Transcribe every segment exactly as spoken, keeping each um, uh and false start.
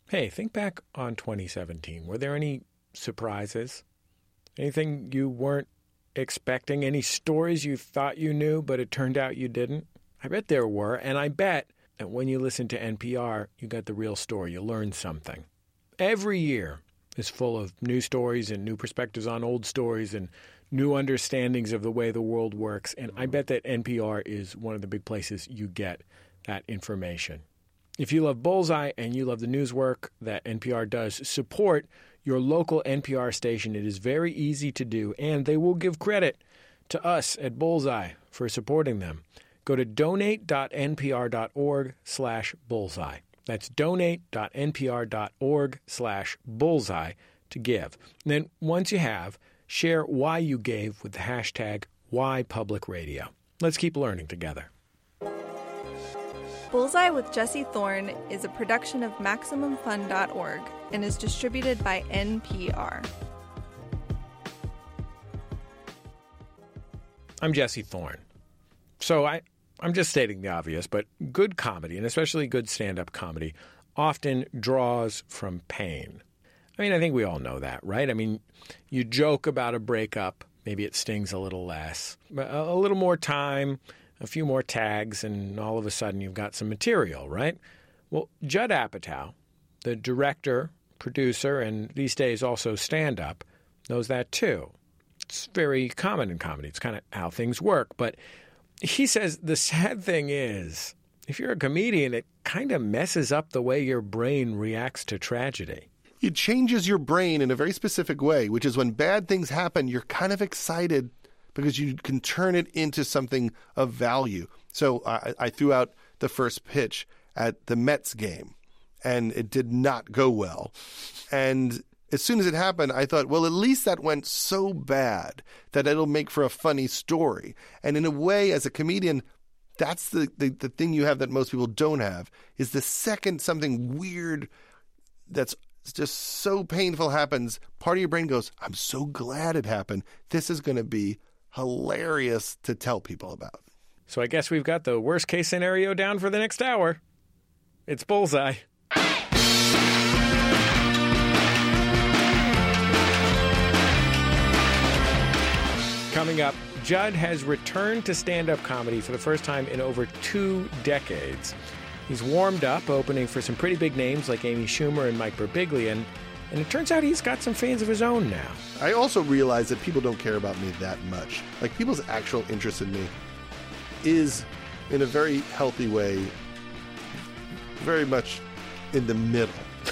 Hey, think back on twenty seventeen. Were there any surprises? Anything you weren't expecting? Any stories you thought you knew, but it turned out you didn't? I bet there were, and I bet that when you listen to N P R, you got the real story. You learned something. Every year is full of new stories and new perspectives on old stories and new understandings of the way the world works. And I bet that N P R is one of the big places you get that information. If you love Bullseye and you love the news work that N P R does, support your local N P R station. It is very easy to do, and they will give credit to us at Bullseye for supporting them. Go to donate.npr.org slash bullseye. That's donate.npr.org slash bullseye to give. And then once you have, share why you gave with the hashtag WhyPublicRadio. Let's keep learning together. Bullseye with Jesse Thorne is a production of Maximum Fun dot org and is distributed by N P R. I'm Jesse Thorne. So I, I'm just stating the obvious, but good comedy, and especially good stand-up comedy, often draws from pain. I mean, I think we all know that, right? I mean, you joke about a breakup, maybe it stings a little less, a little more time, a few more tags, and all of a sudden you've got some material, right? Well, Judd Apatow, the director, producer, and these days also stand-up, knows that too. It's very common in comedy. It's kind of how things work. But he says the sad thing is, if you're a comedian, it kind of messes up the way your brain reacts to tragedy. It changes your brain in a very specific way, which is when bad things happen, you're kind of excited because you can turn it into something of value. So I, I threw out the first pitch at the Mets game, and it did not go well. And as soon as it happened, I thought, well, at least that went so bad that it'll make for a funny story. And in a way, as a comedian, that's the, the, the thing you have that most people don't have, is the second something weird that's just so painful happens, part of your brain goes, I'm so glad it happened. This is going to be hilarious to tell people about. So I guess we've got the worst case scenario down for the next hour. It's Bullseye. Coming up, Judd has returned to stand-up comedy for the first time in over two decades. He's warmed up, opening for some pretty big names like Amy Schumer and Mike Birbiglia, and, and it turns out he's got some fans of his own now. I also realize that people don't care about me that much. Like, people's actual interest in me is, in a very healthy way, very much in the middle.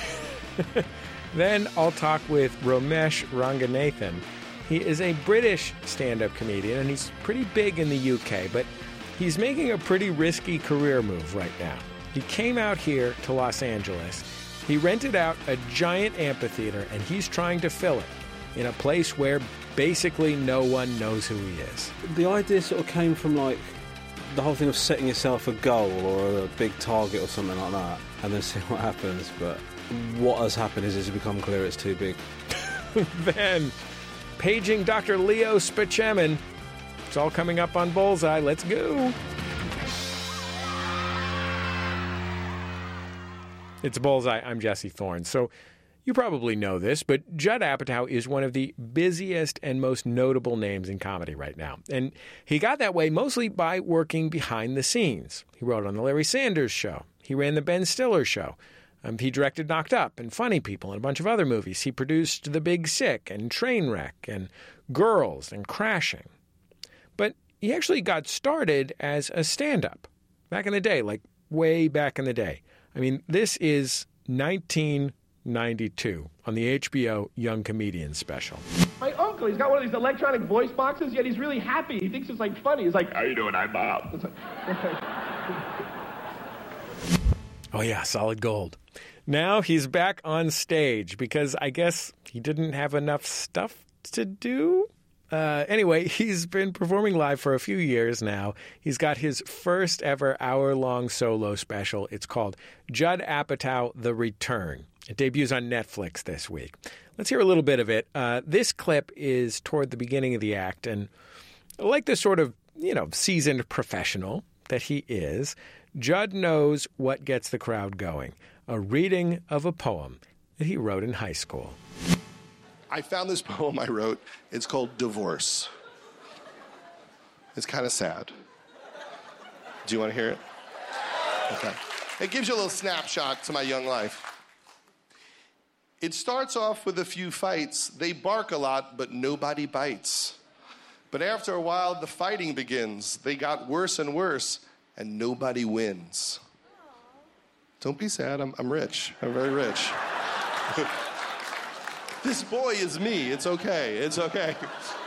Then I'll talk with Romesh Ranganathan. He is a British stand-up comedian, and he's pretty big in the U K, but he's making a pretty risky career move right now. He came out here to Los Angeles. He rented out a giant amphitheater, and he's trying to fill it in a place where basically no one knows who he is. The idea sort of came from, like, the whole thing of setting yourself a goal or a big target or something like that, and then see what happens. But what has happened is it's become clear it's too big. Then, paging Doctor Leo Spacemin. It's all coming up on Bullseye. Let's go. It's Bullseye. I'm Jesse Thorne. So you probably know this, but Judd Apatow is one of the busiest and most notable names in comedy right now. And he got that way mostly by working behind the scenes. He wrote on The Larry Sanders Show. He ran The Ben Stiller Show. Um, he directed Knocked Up and Funny People and a bunch of other movies. He produced The Big Sick and Trainwreck and Girls and Crashing. But he actually got started as a stand-up back in the day, like way back in the day. I mean, this is nineteen ninety-two on the H B O Young Comedian special. My uncle, he's got one of these electronic voice boxes, yet he's really happy. He thinks it's, like, funny. He's like, how you doing? I'm Bob. It's like, oh, yeah, solid gold. Now he's back on stage because I guess he didn't have enough stuff to do. Uh, anyway, he's been performing live for a few years now. He's got his first ever hour-long solo special. It's called Judd Apatow, The Return. It debuts on Netflix this week. Let's hear a little bit of it. Uh, this clip is toward the beginning of the act, and like the sort of, you know, seasoned professional that he is, Judd knows what gets the crowd going, a reading of a poem that he wrote in high school. I found this poem I wrote. It's called Divorce. It's kind of sad. Do you want to hear it? Okay. It gives you a little snapshot to my young life. It starts off with a few fights. They bark a lot, but nobody bites. But after a while, the fighting begins. They got worse and worse, and nobody wins. Don't be sad. I'm, I'm rich. I'm very rich. This boy is me. It's okay. It's okay.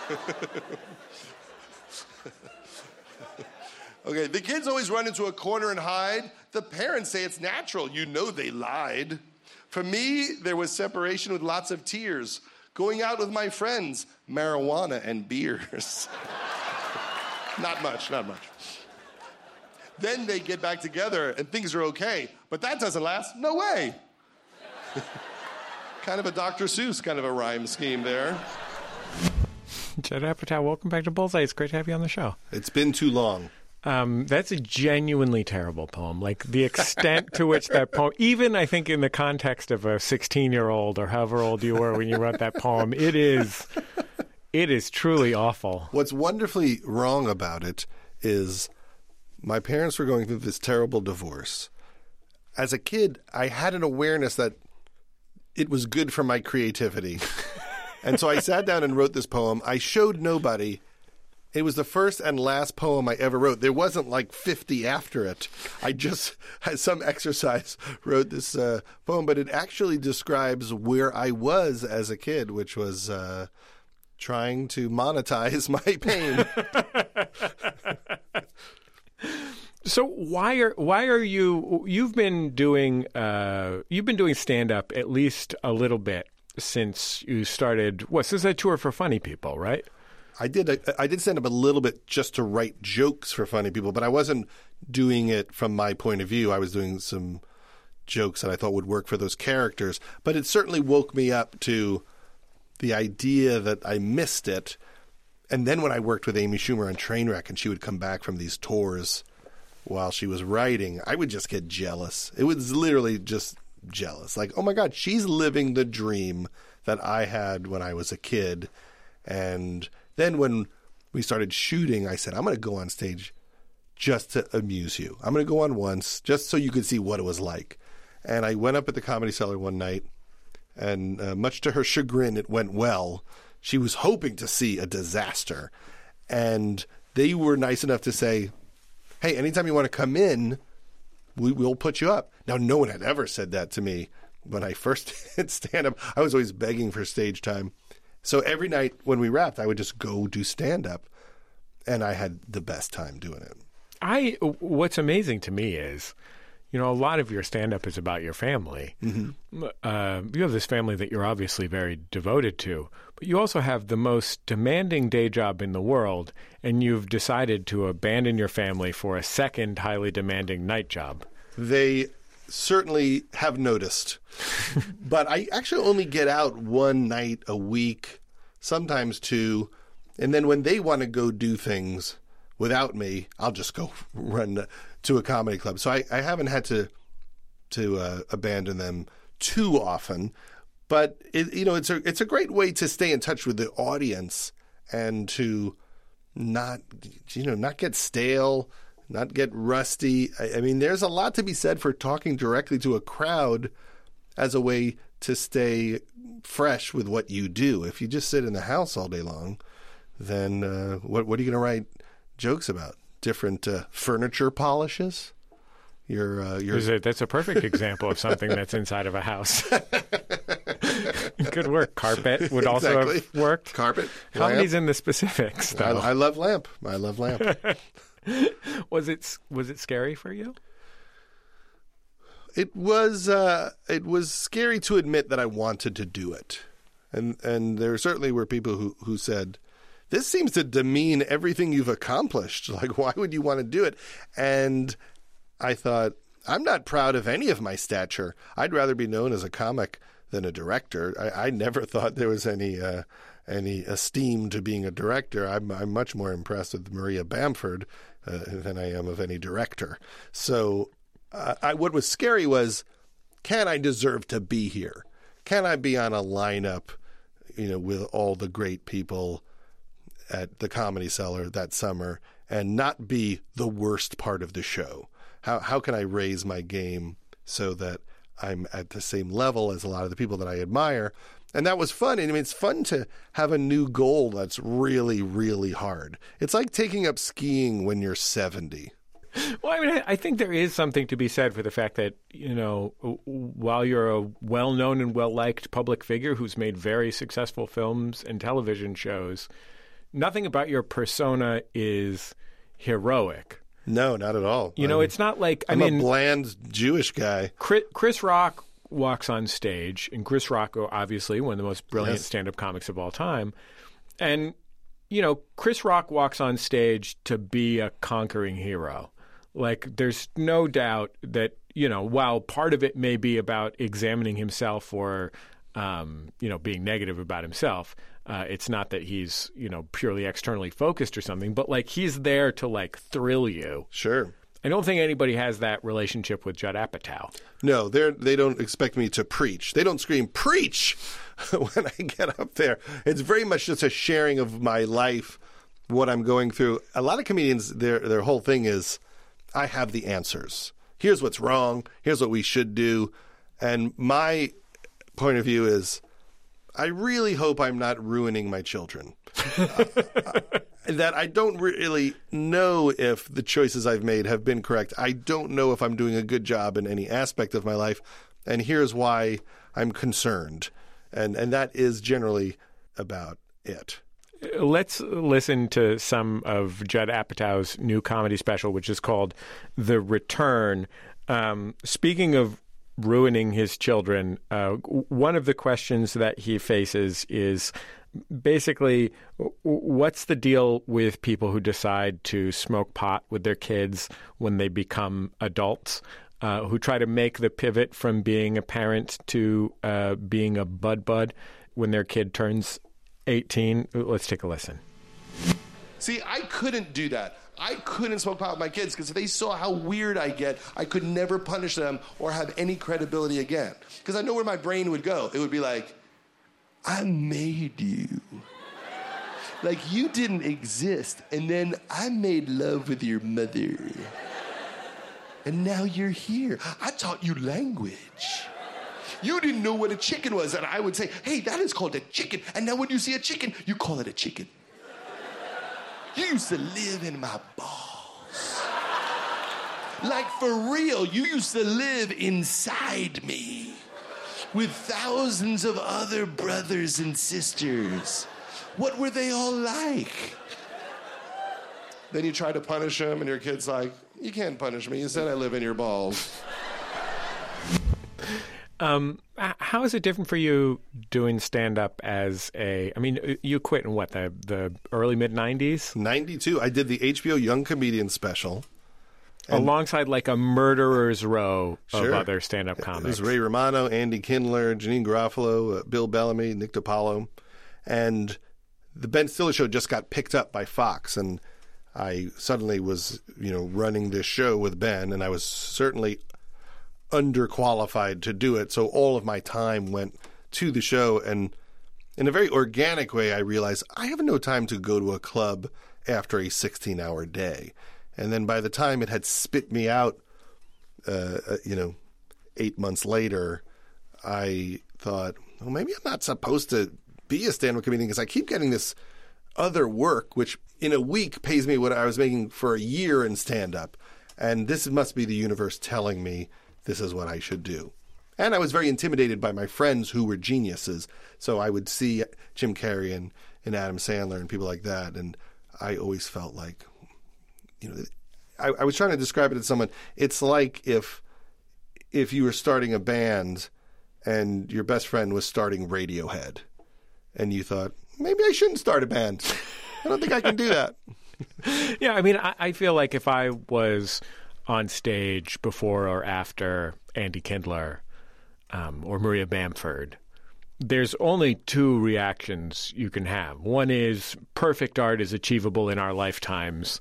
Okay, the kids always run into a corner and hide. The parents say it's natural. You know they lied. For me, there was separation with lots of tears. Going out with my friends, marijuana and beers. Not much, not much. Then they get back together and things are okay. But that doesn't last. No way. Kind of a Doctor Seuss kind of a rhyme scheme there. Judd Apatow, welcome back to Bullseye. It's great to have you on the show. It's been too long. Um, that's a genuinely terrible poem. Like the extent to which that poem, even I think in the context of a sixteen-year-old or however old you were when you wrote that poem, it is, it is truly awful. What's wonderfully wrong about it is my parents were going through this terrible divorce. As a kid, I had an awareness that it was good for my creativity. And so I sat down and wrote this poem. I showed nobody. It was the first and last poem I ever wrote. There wasn't like fifty after it. I just had some exercise, wrote this uh, poem, but it actually describes where I was as a kid, which was uh, trying to monetize my pain. So why are why are you you've been doing uh, you've been doing stand up at least a little bit since you started? What, this is a tour for funny people, right? I did I, I did stand up a little bit just to write jokes for funny people, but I wasn't doing it from my point of view. I was doing some jokes that I thought would work for those characters. But it certainly woke me up to the idea that I missed it. And then when I worked with Amy Schumer on Trainwreck and she would come back from these tours while she was writing, I would just get jealous. It was literally just jealous. Like, oh my God, she's living the dream that I had when I was a kid. And then when we started shooting, I said, I'm going to go on stage just to amuse you. I'm going to go on once just so you could see what it was like. And I went up at the Comedy Cellar one night, and uh, much to her chagrin, it went well. She was hoping to see a disaster. And they were nice enough to say, hey, anytime you want to come in, we will put you up. Now, no one had ever said that to me when I first did stand-up. I was always begging for stage time. So every night when we wrapped, I would just go do stand-up, and I had the best time doing it. I what's amazing to me is, you know, a lot of your stand-up is about your family. Mm-hmm. Uh, you have this family that you're obviously very devoted to, but you also have the most demanding day job in the world, and you've decided to abandon your family for a second highly demanding night job. They certainly have noticed. But I actually only get out one night a week, sometimes two. And then when they want to go do things without me, I'll just go run to a comedy club. So I, I haven't had to to uh, abandon them too often. But it, you know, it's a it's a great way to stay in touch with the audience and to not you know not get stale, not get rusty. I, I mean, there's a lot to be said for talking directly to a crowd as a way to stay fresh with what you do. If you just sit in the house all day long, then uh, what what are you going to write jokes about? Different uh, furniture polishes? Your, uh, your... A, that's a perfect example of something that's inside of a house. Good work. Carpet would also exactly. have worked. Carpet. Comedy's in the specifics, though. I, I love lamp. I love lamp. Was it was it scary for you? It was. Uh, it was scary to admit that I wanted to do it, and and there certainly were people who who said, "This seems to demean everything you've accomplished. Like, why would you want to do it?" And I thought, I'm not proud of any of my stature. I'd rather be known as a comic than a director. I, I never thought there was any uh, any esteem to being a director. I'm, I'm much more impressed with Maria Bamford uh, than I am of any director. So uh, I, what was scary was, can I deserve to be here? Can I be on a lineup, you know, with all the great people at the Comedy Cellar that summer and not be the worst part of the show? How how can I raise my game so that I'm at the same level as a lot of the people that I admire? And that was fun. I mean, it's fun to have a new goal that's really, really hard. It's like taking up skiing when you're seventy. Well, I mean, I think there is something to be said for the fact that, you know, while you're a well-known and well-liked public figure who's made very successful films and television shows, nothing about your persona is heroic. No, not at all. You know, I'm, it's not like, I I'm mean, a bland Jewish guy. Chris, Chris Rock walks on stage, and Chris Rock, obviously, one of the most brilliant Yes. stand-up comics of all time. And, you know, Chris Rock walks on stage to be a conquering hero. Like, there's no doubt that, you know, while part of it may be about examining himself or, um, you know, being negative about himself, uh, it's not that he's, you know, purely externally focused or something, but, like, he's there to, like, thrill you. Sure. I don't think anybody has that relationship with Judd Apatow. No, they they don't expect me to preach. They don't scream, preach, when I get up there. It's very much just a sharing of my life, what I'm going through. A lot of comedians, their their whole thing is, I have the answers. Here's what's wrong. Here's what we should do. And my point of view is, I really hope I'm not ruining my children. uh, that I don't really know if the choices I've made have been correct. I don't know if I'm doing a good job in any aspect of my life. And here's why I'm concerned. And and that is generally about it. Let's listen to some of Judd Apatow's new comedy special, which is called The Return. Um, speaking of ruining his children, uh, one of the questions that he faces is basically, what's the deal with people who decide to smoke pot with their kids when they become adults, uh, who try to make the pivot from being a parent to uh, being a bud bud when their kid turns eighteen. Let's take a listen. See, I couldn't do that. I couldn't smoke pot with my kids because if they saw how weird I get, I could never punish them or have any credibility again. Because I know where my brain would go. It would be like, I made you. Like you didn't exist, and then I made love with your mother. And now you're here. I taught you language. You didn't know what a chicken was, and I would say, hey, that is called a chicken. And now when you see a chicken, you call it a chicken. You used to live in my balls. Like for real, you used to live inside me with thousands of other brothers and sisters. What were they all like? Then you try to punish them, and your kid's like, you can't punish me. You said I live in your balls. Um, how is it different for you doing stand-up as a, I mean, you quit in what, the, the early, mid-nineties? ninety-two. I did the H B O Young Comedian special. Alongside like a murderer's row Sure. of other stand-up It comics. was Ray Romano, Andy Kindler, Janine Garofalo, uh, Bill Bellamy, Nick DiPaolo. And the Ben Stiller show just got picked up by Fox, and I suddenly was, you know, running this show with Ben, and I was certainly underqualified to do it. So all of my time went to the show, and in a very organic way, I realized I have no time to go to a club after a sixteen-hour day. And then by the time it had spit me out, uh, you know, eight months later, I thought, well, maybe I'm not supposed to be a stand-up comedian because I keep getting this other work, which in a week pays me what I was making for a year in stand-up. And this must be the universe telling me this is what I should do. And I was very intimidated by my friends who were geniuses. So I would see Jim Carrey and, and Adam Sandler and people like that. And I always felt like, you know, I, I was trying to describe it to someone. It's like if if you were starting a band and your best friend was starting Radiohead, and you thought, maybe I shouldn't start a band. I don't think I can do that. Yeah, I mean, I, I feel like if I was on stage before or after Andy Kindler um, or Maria Bamford, there's only two reactions you can have. One is perfect art is achievable in our lifetimes.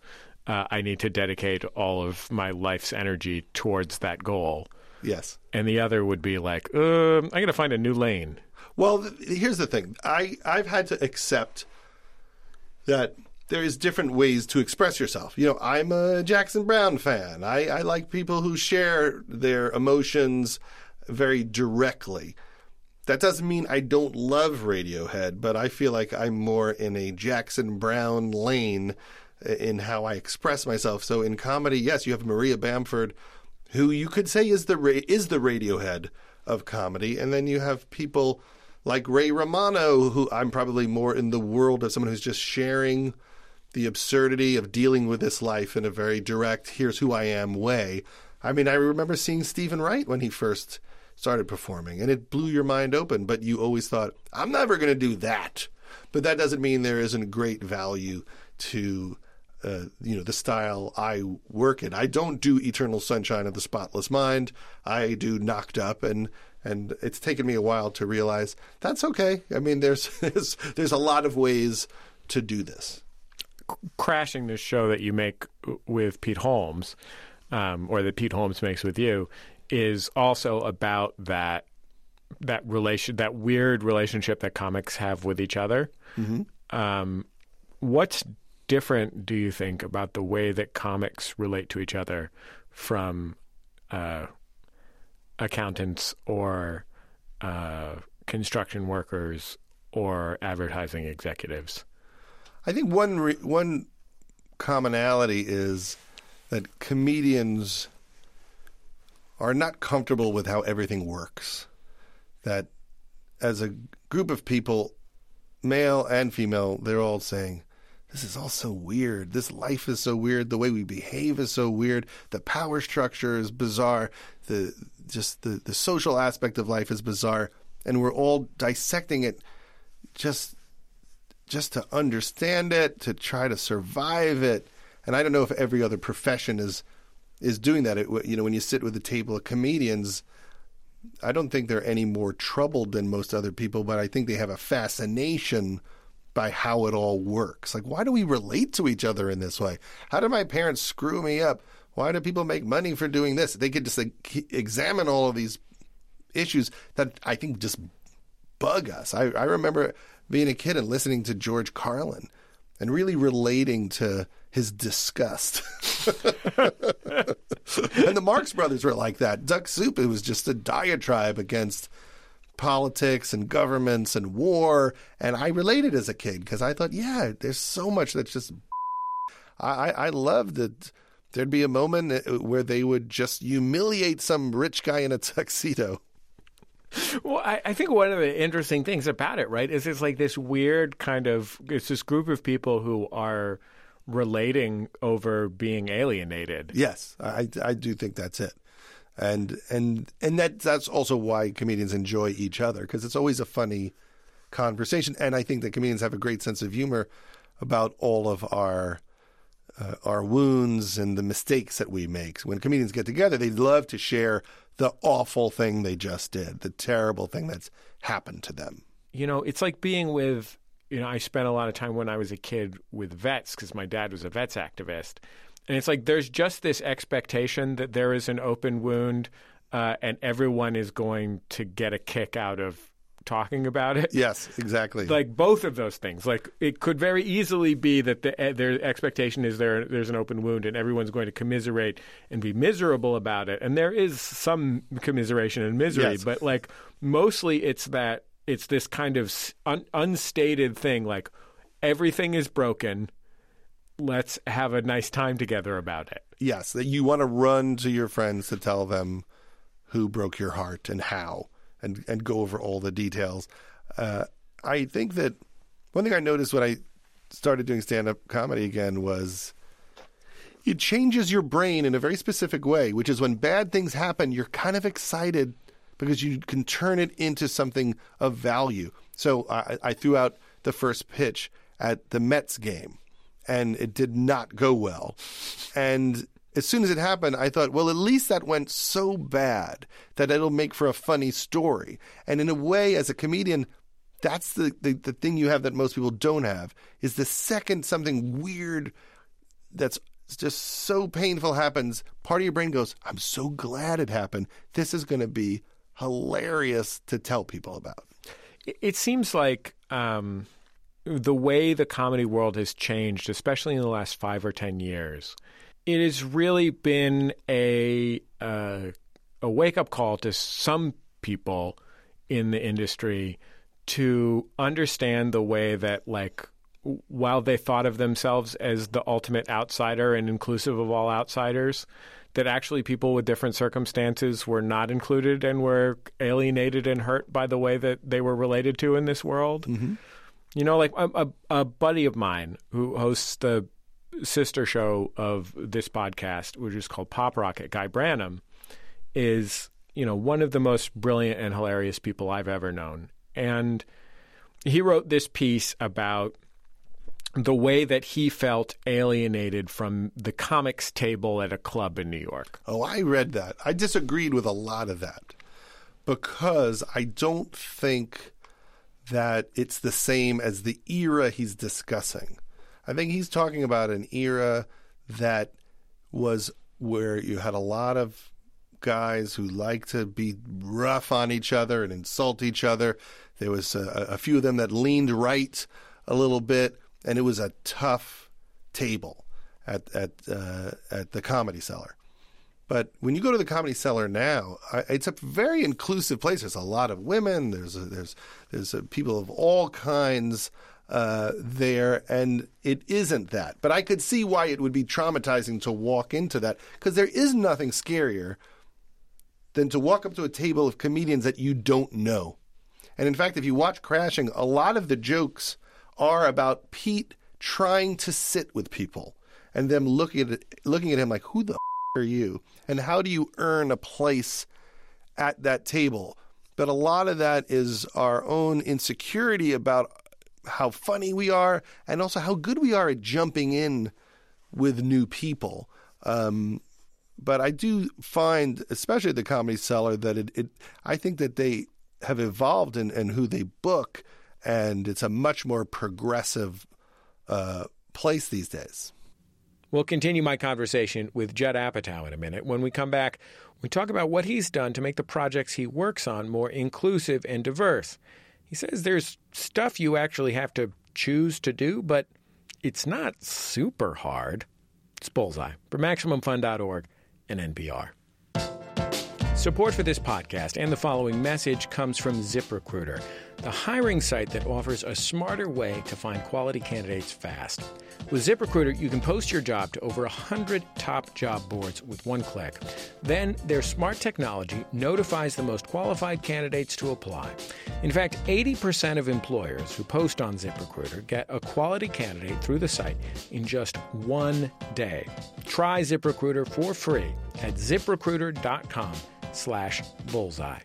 uh, I need to dedicate all of my life's energy towards that goal. Yes. And the other would be like, uh, I'm going to find a new lane. Well, th- here's the thing. I, I've had to accept that there is different ways to express yourself. You know, I'm a Jackson Browne fan. I, I like people who share their emotions very directly. That doesn't mean I don't love Radiohead, but I feel like I'm more in a Jackson Browne lane in how I express myself. So in comedy, yes, you have Maria Bamford, who you could say is the ra- is the Radiohead of comedy, and then you have people like Ray Romano, who I'm probably more in the world of someone who's just sharing the absurdity of dealing with this life in a very direct, here's who I am way. I mean, I remember seeing Stephen Wright when he first started performing, and it blew your mind open, but you always thought, I'm never going to do that. But that doesn't mean there isn't great value to uh, you know, the style I work in. I don't do Eternal Sunshine of the Spotless Mind. I do Knocked Up, and and it's taken me a while to realize that's okay. I mean, there's there's, there's a lot of ways to do this. Crashing, this show that you make with Pete Holmes, um, or that Pete Holmes makes with you, is also about that that relation, that weird relationship that comics have with each other. Mm-hmm. Um, what's different, do you think, about the way that comics relate to each other from uh, accountants or uh, construction workers or advertising executives? I think one re- one commonality is that comedians are not comfortable with how everything works. That as a group of people, male and female, they're all saying, this is all so weird. This life is so weird. The way we behave is so weird. The power structure is bizarre. The just the, the social aspect of life is bizarre. And we're all dissecting it just just to understand it, to try to survive it. And I don't know if every other profession is is doing that. It, you know, when you sit with a table of comedians, I don't think they're any more troubled than most other people, but I think they have a fascination by how it all works. Like, why do we relate to each other in this way? How did my parents screw me up? Why do people make money for doing this? They could just like, examine all of these issues that I think just bug us. I, I remember being a kid and listening to George Carlin and really relating to his disgust. And the Marx Brothers were like that. Duck Soup, it was just a diatribe against politics and governments and war. And I related as a kid because I thought, yeah, there's so much that's just... I, I love that there'd be a moment where they would just humiliate some rich guy in a tuxedo. Well, I, I think one of the interesting things about it, right, is it's like this weird kind of, it's this group of people who are relating over being alienated. Yes, I, I do think that's it. And and and that that's also why comedians enjoy each other, because it's always a funny conversation. And I think that comedians have a great sense of humor about all of our uh, our wounds and the mistakes that we make. When comedians get together, they love to share the awful thing they just did, the terrible thing that's happened to them. You know, it's like being with, you know, I spent a lot of time when I was a kid with vets because my dad was a vets activist. And it's like there's just this expectation that there is an open wound uh, and everyone is going to get a kick out of talking about it. Yes, exactly. Like both of those things. Like it could very easily be that the, uh, their expectation is there there's an open wound and everyone's going to commiserate and be miserable about it. And there is some commiseration and misery, yes. But like mostly it's that it's this kind of un- unstated thing like everything is broken. Let's have a nice time together about it. Yes, that you want to run to your friends to tell them who broke your heart and how, and, and go over all the details. Uh, I think that one thing I noticed when I started doing stand-up comedy again was it changes your brain in a very specific way, which is when bad things happen, you're kind of excited because you can turn it into something of value. So I, I threw out the first pitch at the Mets game. And it did not go well. And as soon as it happened, I thought, well, at least that went so bad that it'll make for a funny story. And in a way, as a comedian, that's the, the, the thing you have that most people don't have, is the second something weird that's just so painful happens, part of your brain goes, I'm so glad it happened. This is going to be hilarious to tell people about. It seems like um, the way the comedy world has changed, especially in the last five or ten years, it has really been a uh, a wake-up call to some people in the industry to understand the way that, like, while they thought of themselves as the ultimate outsider and inclusive of all outsiders, that actually people with different circumstances were not included and were alienated and hurt by the way that they were related to in this world. Mm-hmm. You know, like a, a, a buddy of mine who hosts the sister show of this podcast, which is called Pop Rocket, Guy Branum, is, you know, one of the most brilliant and hilarious people I've ever known. And he wrote this piece about the way that he felt alienated from the comics table at a club in New York. Oh, I read that. I disagreed with a lot of that because I don't think that it's the same as the era he's discussing. I think he's talking about an era that was where you had a lot of guys who liked to be rough on each other and insult each other. There was a, a few of them that leaned right a little bit. And it was a tough table at at uh, at the Comedy Cellar. But when you go to the Comedy Cellar now, I, it's a very inclusive place. There's a lot of women. There's a, there's there's a, people of all kinds uh, there, and it isn't that. But I could see why it would be traumatizing to walk into that, because there is nothing scarier than to walk up to a table of comedians that you don't know. And in fact, if you watch Crashing, a lot of the jokes are about Pete trying to sit with people and them looking at it, looking at him like, who the f- are you? And how do you earn a place at that table? But a lot of that is our own insecurity about how funny we are and also how good we are at jumping in with new people. Um, but I do find, especially at the Comedy Cellar, that it, it I think that they have evolved in, in who they book. And it's a much more progressive uh, place these days. We'll continue my conversation with Judd Apatow in a minute. When we come back, we talk about what he's done to make the projects he works on more inclusive and diverse. He says there's stuff you actually have to choose to do, but it's not super hard. It's Bullseye for Maximum Fun dot org and N P R. Support for this podcast and the following message comes from ZipRecruiter, the hiring site that offers a smarter way to find quality candidates fast. With ZipRecruiter, you can post your job to over one hundred top job boards with one click. Then their smart technology notifies the most qualified candidates to apply. In fact, eighty percent of employers who post on ZipRecruiter get a quality candidate through the site in just one day. Try ZipRecruiter for free at ZipRecruiter.com slash bullseye.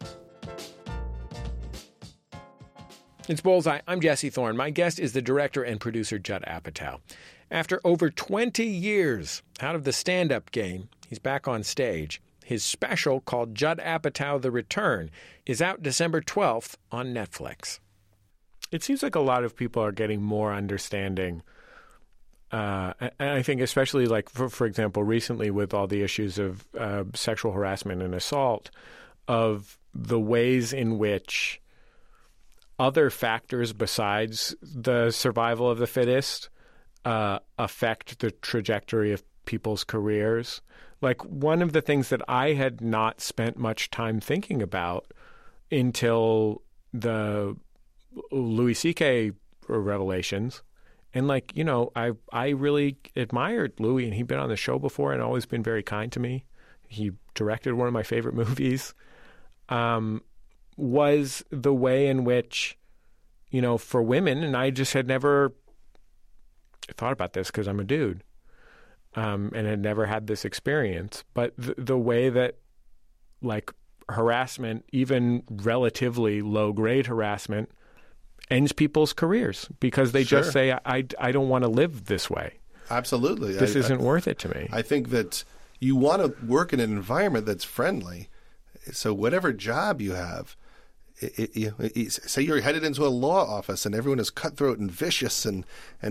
It's Bullseye. I'm Jesse Thorne. My guest is the director and producer Judd Apatow. After over twenty years out of the stand-up game, he's back on stage. His special, called Judd Apatow: The Return, is out December twelfth on Netflix. It seems like a lot of people are getting more understanding. Uh, and I think especially, like, for, for example, recently with all the issues of uh, sexual harassment and assault, of the ways in which other factors besides the survival of the fittest uh, affect the trajectory of people's careers. Like, one of the things that I had not spent much time thinking about until the Louis C K revelations. And, like, you know, I I really admired Louis, and he'd been on the show before and always been very kind to me. He directed one of my favorite movies. Um, was the way in which, you know, for women, and I just had never thought about this because I'm a dude, um, and had never had this experience, but the, the way that, like, harassment, even relatively low-grade harassment, ends people's careers because they Sure. just say, I, I don't want to live this way. Absolutely. This I, isn't I, worth it to me. I think that you want to work in an environment that's friendly. So whatever job you have, it, it, you, it, say you're headed into a law office and everyone is cutthroat and vicious and, and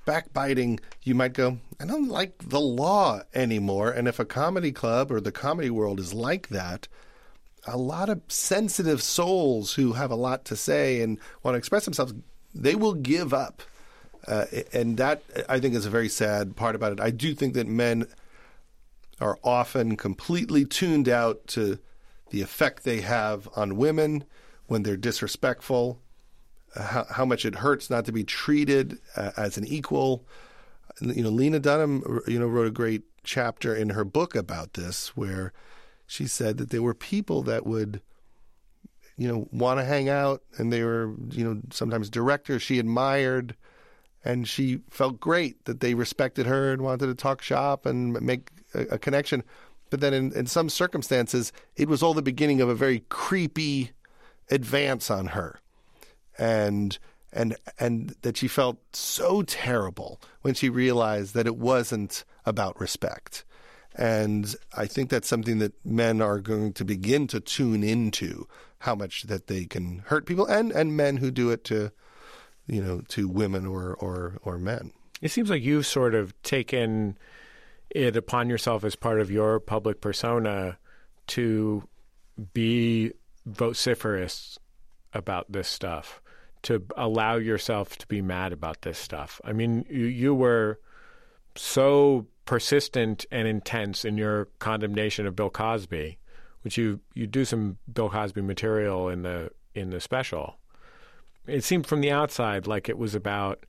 backbiting, you might go, I don't like the law anymore. And if a comedy club or the comedy world is like that, a lot of sensitive souls who have a lot to say and want to express themselves, they will give up. Uh, and that, I think, is a very sad part about it. I do think that men are often completely tuned out to the effect they have on women when they're disrespectful, uh, how, how much it hurts not to be treated uh, as an equal. You know, Lena Dunham, you know, wrote a great chapter in her book about this where she said that there were people that would, you know, want to hang out, and they were, you know, sometimes directors she admired, and she felt great that they respected her and wanted to talk shop and make a, a connection. But then in, in some circumstances, it was all the beginning of a very creepy advance on her. And and and that she felt so terrible when she realized that it wasn't about respect. And I think that's something that men are going to begin to tune into, how much that they can hurt people, and, and men who do it to, you know, to women or, or, or men. It seems like you've sort of taken it upon yourself as part of your public persona to be vociferous about this stuff, to allow yourself to be mad about this stuff. I mean, you, you were so persistent and intense in your condemnation of Bill Cosby, which you, you do some Bill Cosby material in the in the special. It seemed from the outside like it was about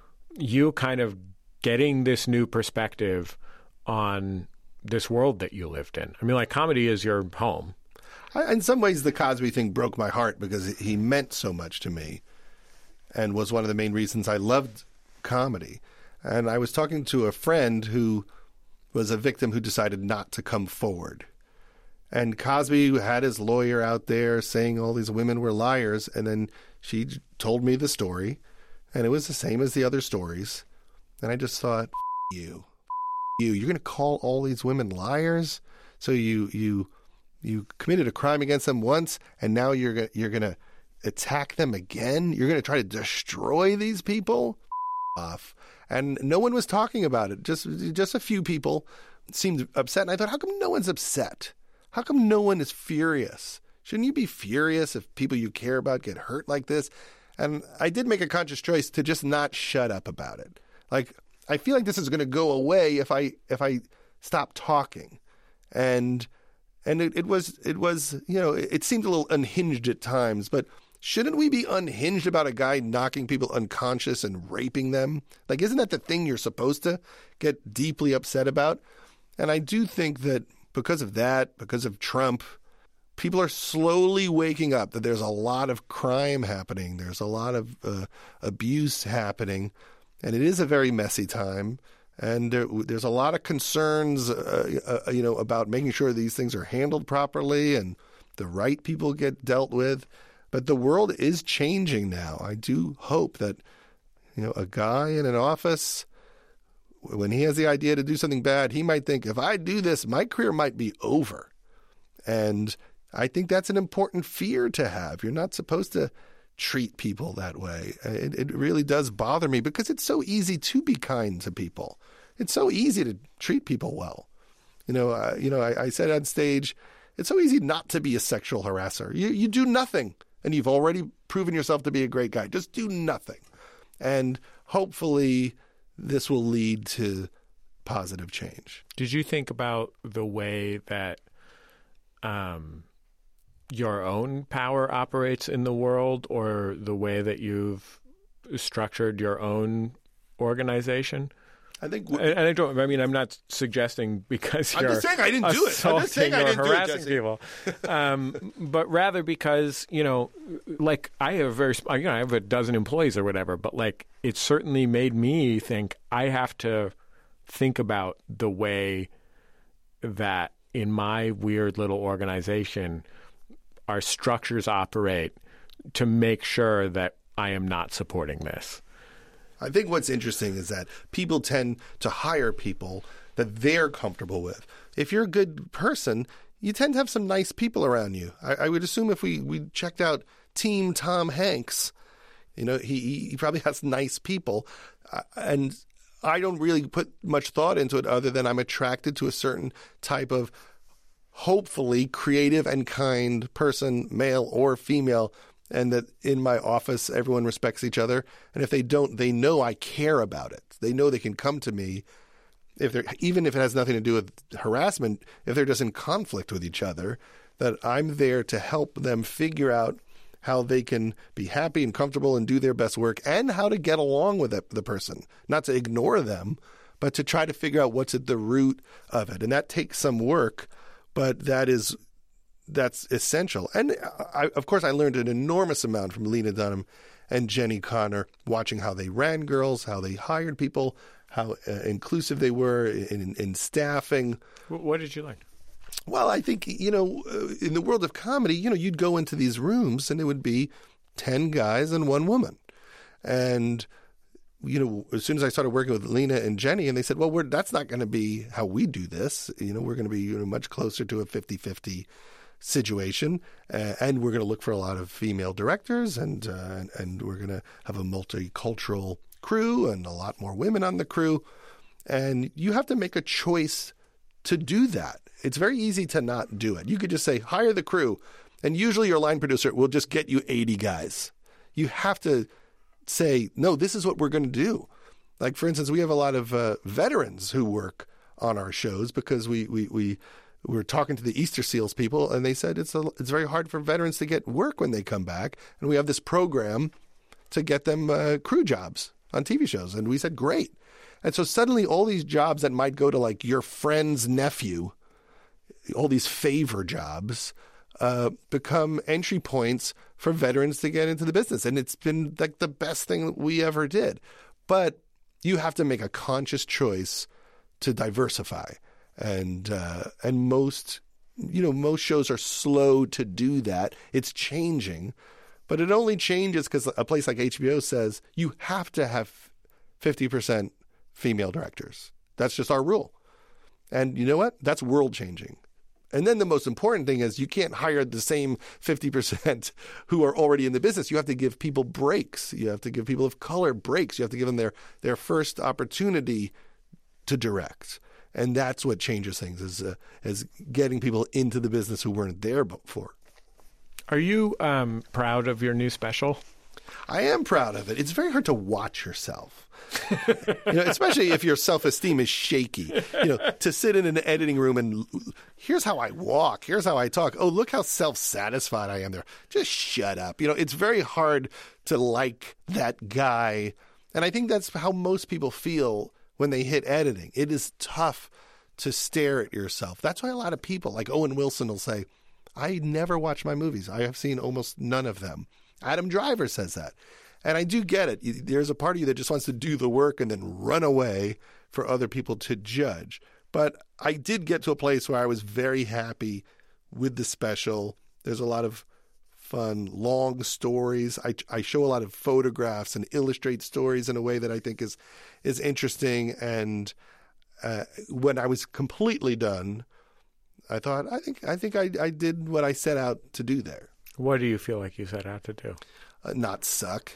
you kind of getting this new perspective on this world that you lived in. I mean, like, comedy is your home. I, in some ways, the Cosby thing broke my heart because he meant so much to me and was one of the main reasons I loved comedy. And I was talking to a friend who was a victim who decided not to come forward. And Cosby had his lawyer out there saying all these women were liars. And then she told me the story, and it was the same as the other stories. And I just thought, F- you, F- you, you're going to call all these women liars? So you you you committed a crime against them once, and now you're you're going to attack them again? You're going to try to destroy these people? F- off. And no one was talking about it. Just just a few people seemed upset. And I thought, how come no one's upset? How come no one is furious? Shouldn't you be furious if people you care about get hurt like this? And I did make a conscious choice to just not shut up about it. Like, I feel like this is going to go away if I if I stop talking. And and it, it was it was you know it, it seemed a little unhinged at times, but shouldn't we be unhinged about a guy knocking people unconscious and raping them? Like, isn't that the thing you're supposed to get deeply upset about? And I do think that because of that, because of Trump, people are slowly waking up that there's a lot of crime happening. There's a lot of uh, abuse happening. And it is a very messy time. And there, there's a lot of concerns, uh, uh, you know, about making sure these things are handled properly and the right people get dealt with. But the world is changing now. I do hope that, you know, a guy in an office, when he has the idea to do something bad, he might think, if I do this, my career might be over. And I think that's an important fear to have. You're not supposed to treat people that way. It, it really does bother me because it's so easy to be kind to people. It's so easy to treat people well. You know, uh, you know, I, I said on stage, it's so easy not to be a sexual harasser. You you do nothing, and you've already proven yourself to be a great guy. Just do nothing. And hopefully this will lead to positive change. Did you think about the way that um, your own power operates in the world, or the way that you've structured your own organization? I think. W- and I don't. I mean, I'm not suggesting because I'm you're just saying I didn't do it. I'm just saying I didn't do it, Jesse. People, um, but rather because, you know, like I have very, you know, I have a dozen employees or whatever. But like, it certainly made me think I have to think about the way that in my weird little organization our structures operate to make sure that I am not supporting this. I think what's interesting is that people tend to hire people that they're comfortable with. If you're a good person, you tend to have some nice people around you. I, I would assume if we, we checked out Team Tom Hanks, You know, he, he probably has nice people. Uh, and I don't really put much thought into it other than I'm attracted to a certain type of hopefully creative and kind person, male or female, and that in my office everyone respects each other. And if they don't, they know I care about it. They know they can come to me if they're, even if it has nothing to do with harassment, if they're just in conflict with each other, that I'm there to help them figure out how they can be happy and comfortable and do their best work, and how to get along with it, the person, not to ignore them, but to try to figure out what's at the root of it. And that takes some work, but that is that's essential. And I, of course, I learned an enormous amount from Lena Dunham and Jenny Connor, watching how they ran girls, how they hired people, how uh, inclusive they were in, in staffing. What did you learn? Well, I think, you know, in the world of comedy, you know, you'd go into these rooms and it would be ten guys and one woman. And, you know, as soon as I started working with Lena and Jenny, and they said, well, we're, that's not going to be how we do this. You know, we're going to be you know, much closer to a fifty-fifty situation. Uh, and we're going to look for a lot of female directors, and, uh, and, and we're going to have a multicultural crew and a lot more women on the crew. And you have to make a choice to do that. It's very easy to not do it. You could just say, hire the crew. And usually your line producer will just get you eighty guys. You have to say, no, this is what we're going to do. Like, for instance, we have a lot of uh, veterans who work on our shows because we, we, we were talking to the Easter Seals people, and they said it's a, it's very hard for veterans to get work when they come back. And we have this program to get them uh, crew jobs on T V shows. And we said, great. And so suddenly all these jobs that might go to like your friend's nephew, all these favor jobs, uh, become entry points for veterans to get into the business. And it's been like the best thing that we ever did. But you have to make a conscious choice to diversify. And uh, and most, you know, most shows are slow to do that. It's changing. But it only changes because a place like H B O says you have to have fifty percent female directors. That's just our rule. And you know what? That's world changing. And then the most important thing is you can't hire the same fifty percent who are already in the business. You have to give people breaks. You have to give people of color breaks. You have to give them their, their first opportunity to direct. And that's what changes things, is, uh, is getting people into the business who weren't there before. Are you um, proud of your new special? I am proud of it. It's very hard to watch yourself. You know, especially if your self-esteem is shaky, you know, to sit in an editing room and here's how I walk, here's how I talk. Oh, look how self-satisfied I am there. Just shut up. You know, it's very hard to like that guy. And I think that's how most people feel when they hit editing. It is tough to stare at yourself. That's why a lot of people like Owen Wilson will say, I never watch my movies. I have seen almost none of them. Adam Driver says that. And I do get it. There's a part of you that just wants to do the work and then run away for other people to judge. But I did get to a place where I was very happy with the special. There's a lot of fun, long stories. I, I show a lot of photographs and illustrate stories in a way that I think is is interesting. And uh, when I was completely done, I thought, I think I think I, I did what I set out to do there. What do you feel like you set out to do? Uh, not suck.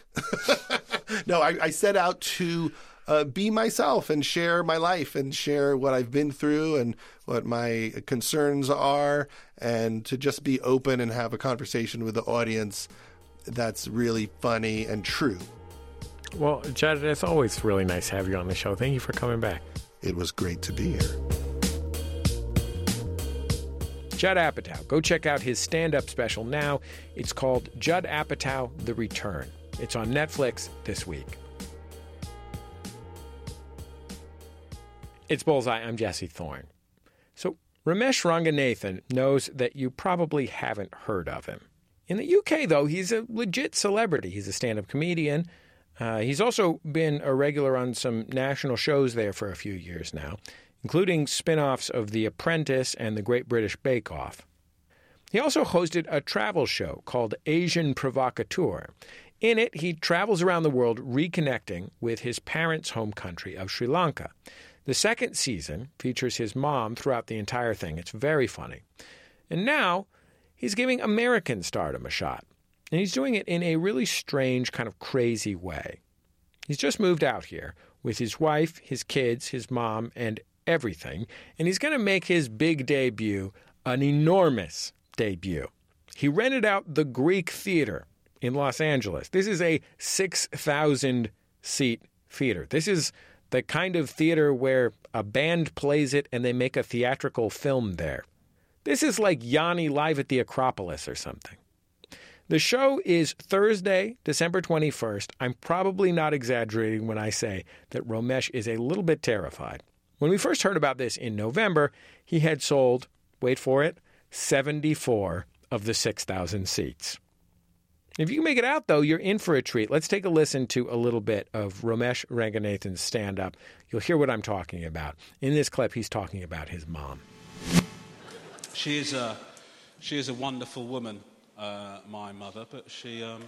No, I, I set out to uh, be myself and share my life and share what I've been through and what my concerns are, and to just be open and have a conversation with the audience that's really funny and true. Well, Judd, it's always really nice to have you on the show. Thank you for coming back. It was great to be here. Judd Apatow. Go check out his stand-up special now. It's called Judd Apatow, The Return. It's on Netflix this week. It's Bullseye. I'm Jesse Thorne. So Ramesh Ranganathan knows that you probably haven't heard of him. In the U K, though, he's a legit celebrity. He's a stand-up comedian. Uh, he's also been a regular on some national shows there for a few years now, including spin-offs of The Apprentice and The Great British Bake Off. He also hosted a travel show called Asian Provocateur. In it, he travels around the world reconnecting with his parents' home country of Sri Lanka. The second season features his mom throughout the entire thing. It's very funny. And now, he's giving American stardom a shot. And he's doing it in a really strange, kind of crazy way. He's just moved out here with his wife, his kids, his mom, and everything. And he's going to make his big debut, an enormous debut. He rented out the Greek Theater in Los Angeles. This is a six thousand seat theater. This is the kind of theater where a band plays it and they make a theatrical film there. This is like Yanni live at the Acropolis or something. The show is Thursday, December twenty-first. I'm probably not exaggerating when I say that Romesh is a little bit terrified. When we first heard about this in November, he had sold, wait for it, seventy-four of the six thousand seats. If you can make it out, though, you're in for a treat. Let's take a listen to a little bit of Romesh Ranganathan's stand-up. You'll hear what I'm talking about. In this clip, he's talking about his mom. She is a, she is a wonderful woman, uh, my mother, but she... Um...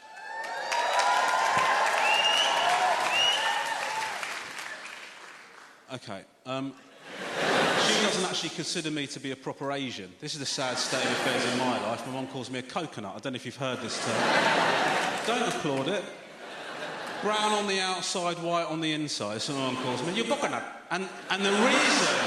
Okay. Um, she doesn't actually consider me to be a proper Asian. This is the sad state of affairs in my life. My mum calls me a coconut. I don't know if you've heard this term. Don't applaud it. Brown on the outside, white on the inside. So my mum calls me, you're coconut. And, and the reason...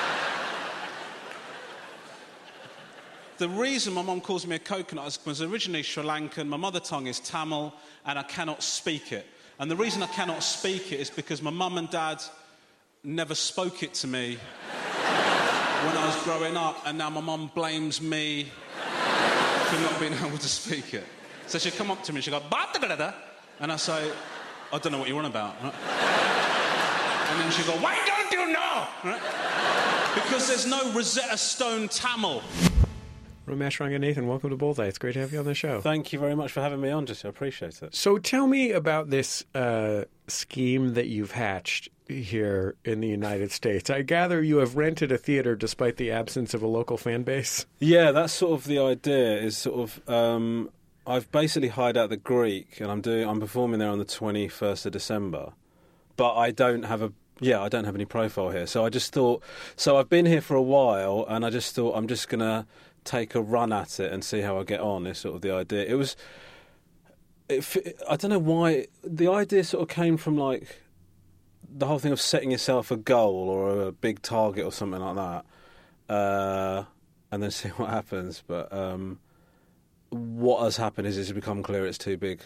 The reason my mum calls me a coconut is because originally Sri Lankan, my mother tongue is Tamil, and I cannot speak it. And the reason I cannot speak it is because my mum and dad never spoke it to me when I was growing up, and now my mum blames me for not being able to speak it. So she'd come up to me and she'd go, "Ba-da-da-da-da," and I say, "I don't know what you're on about." Right? And then she'd go, "Why don't you know?" Right? Because there's no Rosetta Stone Tamil. Romesh Ranganathan, welcome to Bullseye. It's great to have you on the show. Thank you very much for having me on, Jesse. I appreciate it. So tell me about this uh, scheme that you've hatched here in the United States. I gather you have rented a theater despite the absence of a local fan base. Yeah, that's sort of the idea. Is sort of um, I've basically hired out the Greek, and I'm doing I'm performing there on the twenty-first of December, but I don't have a yeah I don't have any profile here. So I just thought so I've been here for a while, and I just thought I'm just gonna take a run at it and see how I get on. Is sort of the idea. It was. It, I don't know why the idea sort of came from like. The whole thing of setting yourself a goal or a big target or something like that, uh, and then see what happens. But um, what has happened is it's become clear it's too big.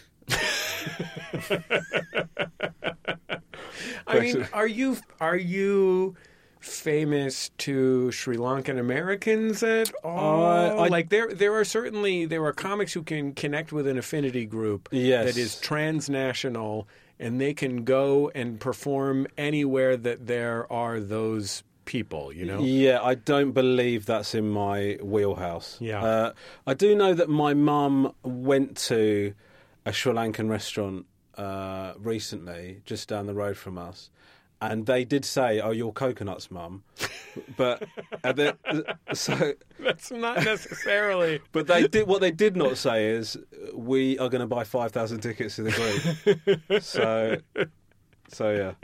I mean, are you are you famous to Sri Lankan Americans at all? Uh, I, like there, there are certainly there are comics who can connect with an affinity group yes. that is transnational. And they can go and perform anywhere that there are those people, you know? Yeah, I don't believe that's in my wheelhouse. Yeah. Uh, I do know that my mum went to a Sri Lankan restaurant uh, recently, just down the road from us, and they did say, "Oh, you're coconuts, Mum," but uh, they, so that's not necessarily. But they did. What they did not say is, "We are going to buy five thousand tickets to the Greek." so, so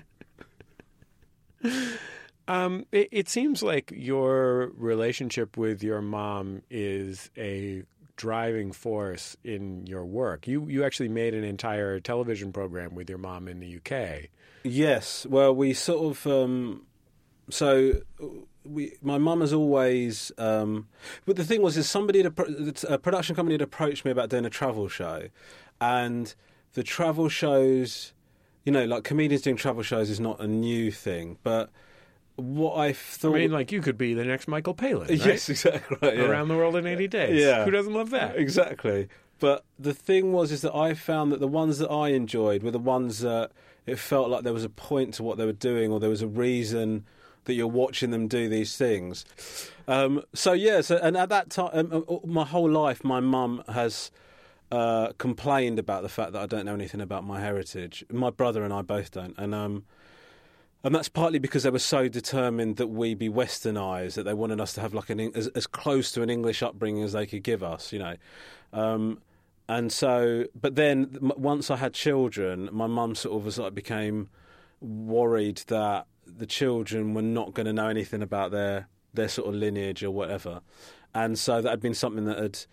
yeah. Um, it, it seems like your relationship with your mom is a driving force in your work. You you actually made an entire television program with your mom in the U K. Yes. Well, we sort of um, so we my mum has always. Um, but the thing was, is somebody had, a production company had approached me about doing a travel show, and the travel shows, you know, like comedians doing travel shows is not a new thing, but. What I thought... I mean, like, you could be the next Michael Palin, right? Yes, exactly. Right, yeah. Around the world in eighty days. Yeah. Who doesn't love that? Exactly. But the thing was is that I found that the ones that I enjoyed were the ones that it felt like there was a point to what they were doing, or there was a reason that you're watching them do these things. Um, so, yeah, so, and at that time, um, my whole life, my mum has... Uh, complained about the fact that I don't know anything about my heritage. My brother and I both don't. And... Um, And that's partly because they were so determined that we be westernised, that they wanted us to have like an as, as close to an English upbringing as they could give us, you know. Um, and so, but then once I had children, my mum sort of was like became worried that the children were not going to know anything about their their sort of lineage or whatever, and so that had been something that had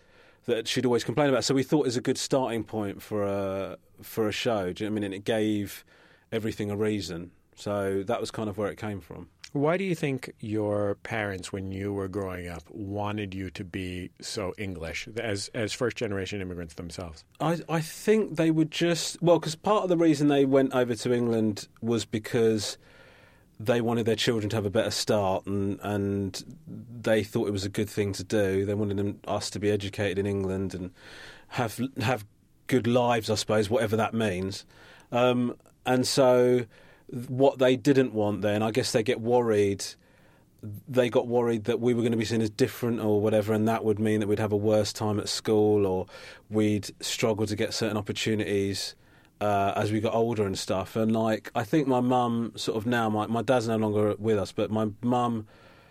that she'd always complain about. So we thought it was a good starting point for a for a show. Do you know what I mean? And it gave everything a reason. So that was kind of where it came from. Why do you think your parents, when you were growing up, wanted you to be so English as as first-generation immigrants themselves? I, I think they would just... Well, because part of the reason they went over to England was because they wanted their children to have a better start, and and they thought it was a good thing to do. They wanted them, us to be educated in England and have have good lives, I suppose, whatever that means. Um, and so... What they didn't want then, I guess they get worried, they got worried that we were going to be seen as different or whatever, and that would mean that we'd have a worse time at school or we'd struggle to get certain opportunities uh, as we got older and stuff. And, like, I think my mum sort of now, my, my dad's no longer with us, but my mum,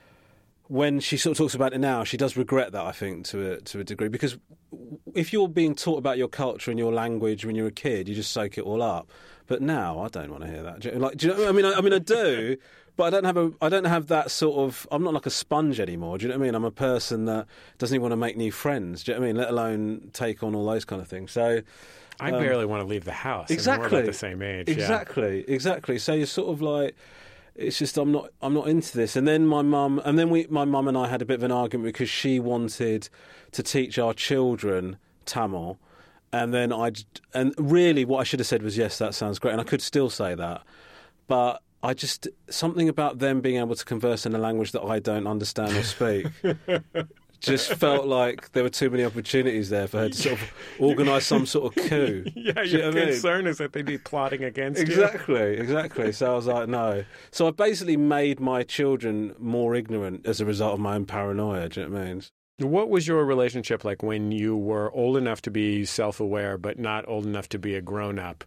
when she sort of talks about it now, she does regret that, I think, to a, to a degree, because if you're being taught about your culture and your language when you're a kid, you just soak it all up. But now I don't want to hear that. Do you, like, do you know? I mean, I, I mean, I do, but I don't have a. I don't have that sort of. I'm not like a sponge anymore. Do you know what I mean? I'm a person that doesn't even want to make new friends. Do you know what I mean? Let alone take on all those kind of things. So I um, barely want to leave the house. Exactly. And we're about the same age. Exactly. Yeah. Exactly. So you're sort of like. It's just I'm not. I'm not into this. And then my mum. And then we. My mum and I had a bit of an argument because she wanted to teach our children Tamil. And then I, and really what I should have said was, yes, that sounds great. And I could still say that. But I just, something about them being able to converse in a language that I don't understand or speak just felt like there were too many opportunities there for her to sort of organise some sort of coup. Yeah, you your know concern I mean? is that they'd be plotting against exactly, you. Exactly, exactly. So I was like, no. So I basically made my children more ignorant as a result of my own paranoia, do you know what I mean? What was your relationship like when you were old enough to be self-aware but not old enough to be a grown-up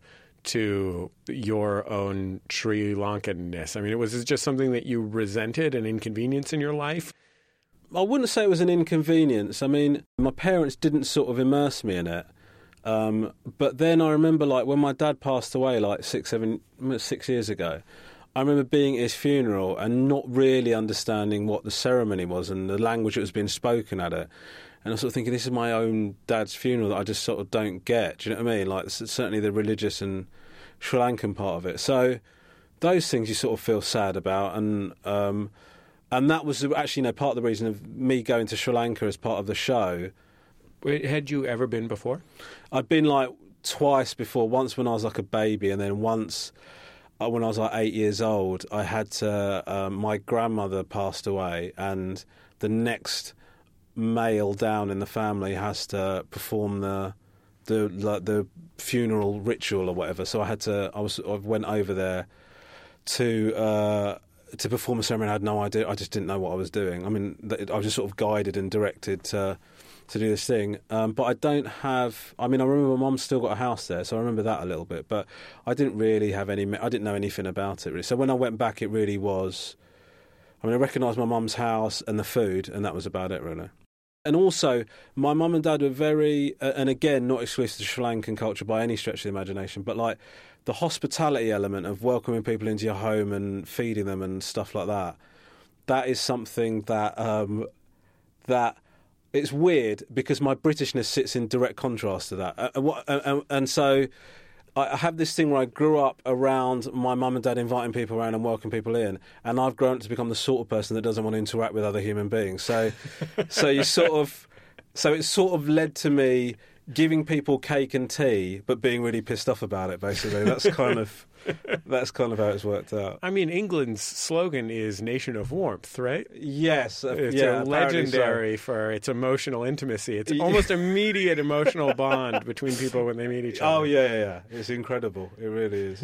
to your own Sri Lankan-ness? I mean, was it just something that you resented, an inconvenience in your life? I wouldn't say it was an inconvenience. I mean, my parents didn't sort of immerse me in it. Um, but then I remember, like, when my dad passed away, like, six, seven, six years ago, I remember being at his funeral and not really understanding what the ceremony was and the language that was being spoken at it. And I was sort of thinking, this is my own dad's funeral that I just sort of don't get. Do you know what I mean? Like, certainly the religious and Sri Lankan part of it. So those things you sort of feel sad about. And um, and that was actually, you know, part of the reason of me going to Sri Lanka as part of the show. Had you ever been before? I'd been, like, twice before. Once when I was, like, a baby, and then once... when I was like eight years old, I had to. Um, my grandmother passed away, and the next male down in the family has to perform the the like, the funeral ritual or whatever. So I had to. I was. I went over there to uh, to perform a ceremony. I had no idea. I just didn't know what I was doing. I mean, I was just sort of guided and directed to. to do this thing, um, but I don't have. I mean, I remember my mum's still got a house there, so I remember that a little bit. But I didn't really have any. I didn't know anything about it really. So when I went back, it really was. I mean, I recognised my mum's house and the food, and that was about it really. And also, my mum and dad were very, uh, and again, not exclusive to Sri Lankan culture by any stretch of the imagination, but like the hospitality element of welcoming people into your home and feeding them and stuff like that. That is something that um, that. It's weird because my Britishness sits in direct contrast to that. Uh, uh, uh, and so I have this thing where I grew up around my mum and dad inviting people around and welcoming people in, and I've grown up to become the sort of person that doesn't want to interact with other human beings. So, so you sort of, so it sort of led to me giving people cake and tea, but being really pissed off about it. Basically, that's kind of that's kind of how it's worked out. I mean, England's slogan is "Nation of Warmth," right? Yes, uh, it's yeah, a legendary so. for its emotional intimacy. It's almost immediate emotional bond between people when they meet each other. Oh yeah, yeah, yeah. It's incredible. It really is.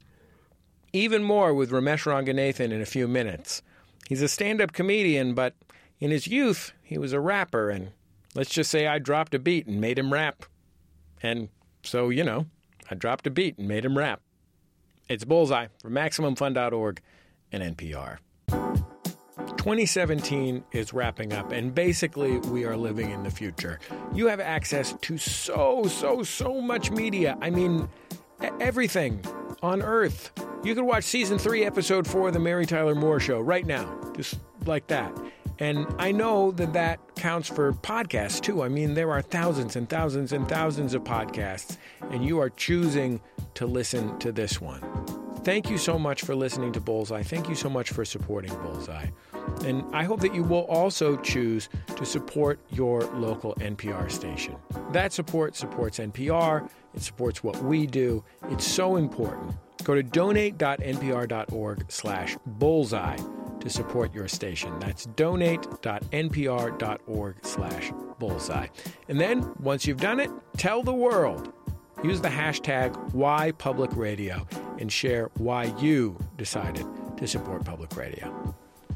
Even more with Ramesh Ranganathan in a few minutes. He's a stand-up comedian, but in his youth, he was a rapper, and let's just say I dropped a beat and made him rap. And so, you know, I dropped a beat and made him rap. It's Bullseye from Maximum Fun dot org and N P R. twenty seventeen is wrapping up, and basically we are living in the future. You have access to so, so, so much media. I mean, everything on Earth. You can watch Season three, Episode four of The Mary Tyler Moore Show right now, just like that. And I know that that counts for podcasts, too. I mean, there are thousands and thousands and thousands of podcasts, and you are choosing to listen to this one. Thank you so much for listening to Bullseye. Thank you so much for supporting Bullseye. And I hope that you will also choose to support your local N P R station. That support supports N P R. It supports what we do. It's so important. Go to donate.npr.org slash bullseye to support your station. That's donate.npr.org slash bullseye. And then, once you've done it, tell the world. Use the hashtag WhyPublicRadio and share why you decided to support public radio.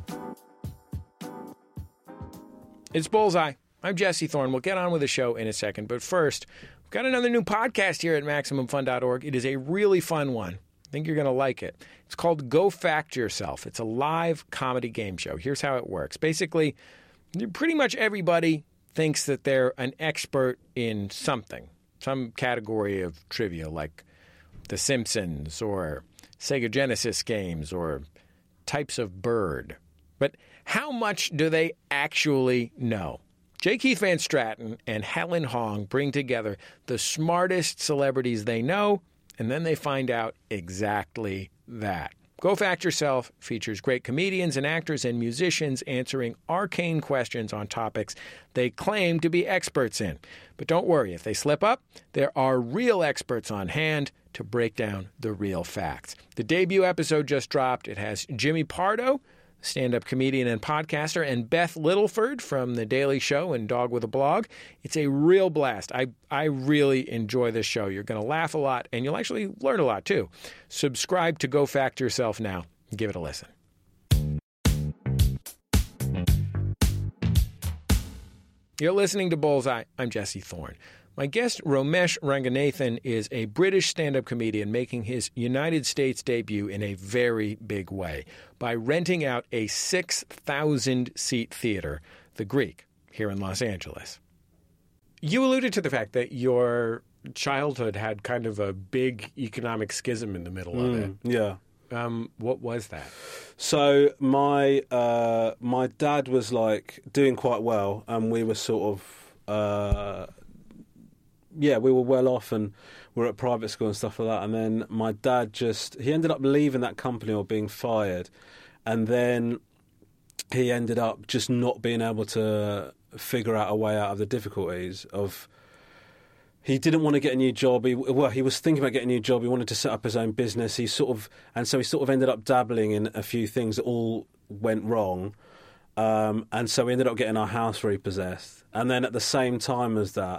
It's Bullseye. I'm Jesse Thorne. We'll get on with the show in a second. But first, we've got another new podcast here at Maximum Fun dot org. It is a really fun one. I think you're going to like it. It's called Go Fact Yourself. It's a live comedy game show. Here's how it works. Basically, pretty much everybody thinks that they're an expert in something, some category of trivia like The Simpsons or Sega Genesis games or types of bird. But how much do they actually know? J. Keith Van Straten and Helen Hong bring together the smartest celebrities they know, and then they find out exactly that. Go Fact Yourself features great comedians and actors and musicians answering arcane questions on topics they claim to be experts in. But don't worry, if they slip up, there are real experts on hand to break down the real facts. The debut episode just dropped. It has Jimmy Pardo, stand-up comedian and podcaster, and Beth Littleford from The Daily Show and Dog with a Blog. It's a real blast. I, I really enjoy this show. You're going to laugh a lot, and you'll actually learn a lot, too. Subscribe to Go Fact Yourself now and give it a listen. You're listening to Bullseye. I'm Jesse Thorne. My guest, Romesh Ranganathan, is a British stand-up comedian making his United States debut in a very big way by renting out a six thousand seat theater, The Greek, here in Los Angeles. You alluded to the fact that your childhood had kind of a big economic schism in the middle of Mm, it. yeah. Um, what was that? So my uh, my dad was like doing quite well, and we were sort of uh, yeah, we were well off, and we were at private school and stuff like that. And then my dad just he ended up leaving that company or being fired, and then he ended up just not being able to figure out a way out of the difficulties of. He didn't want to get a new job. He, well, he was thinking about getting a new job. He wanted to set up his own business. He sort of, and so he sort of ended up dabbling in a few things that all went wrong. Um, and so we ended up getting our house repossessed. And then at the same time as that,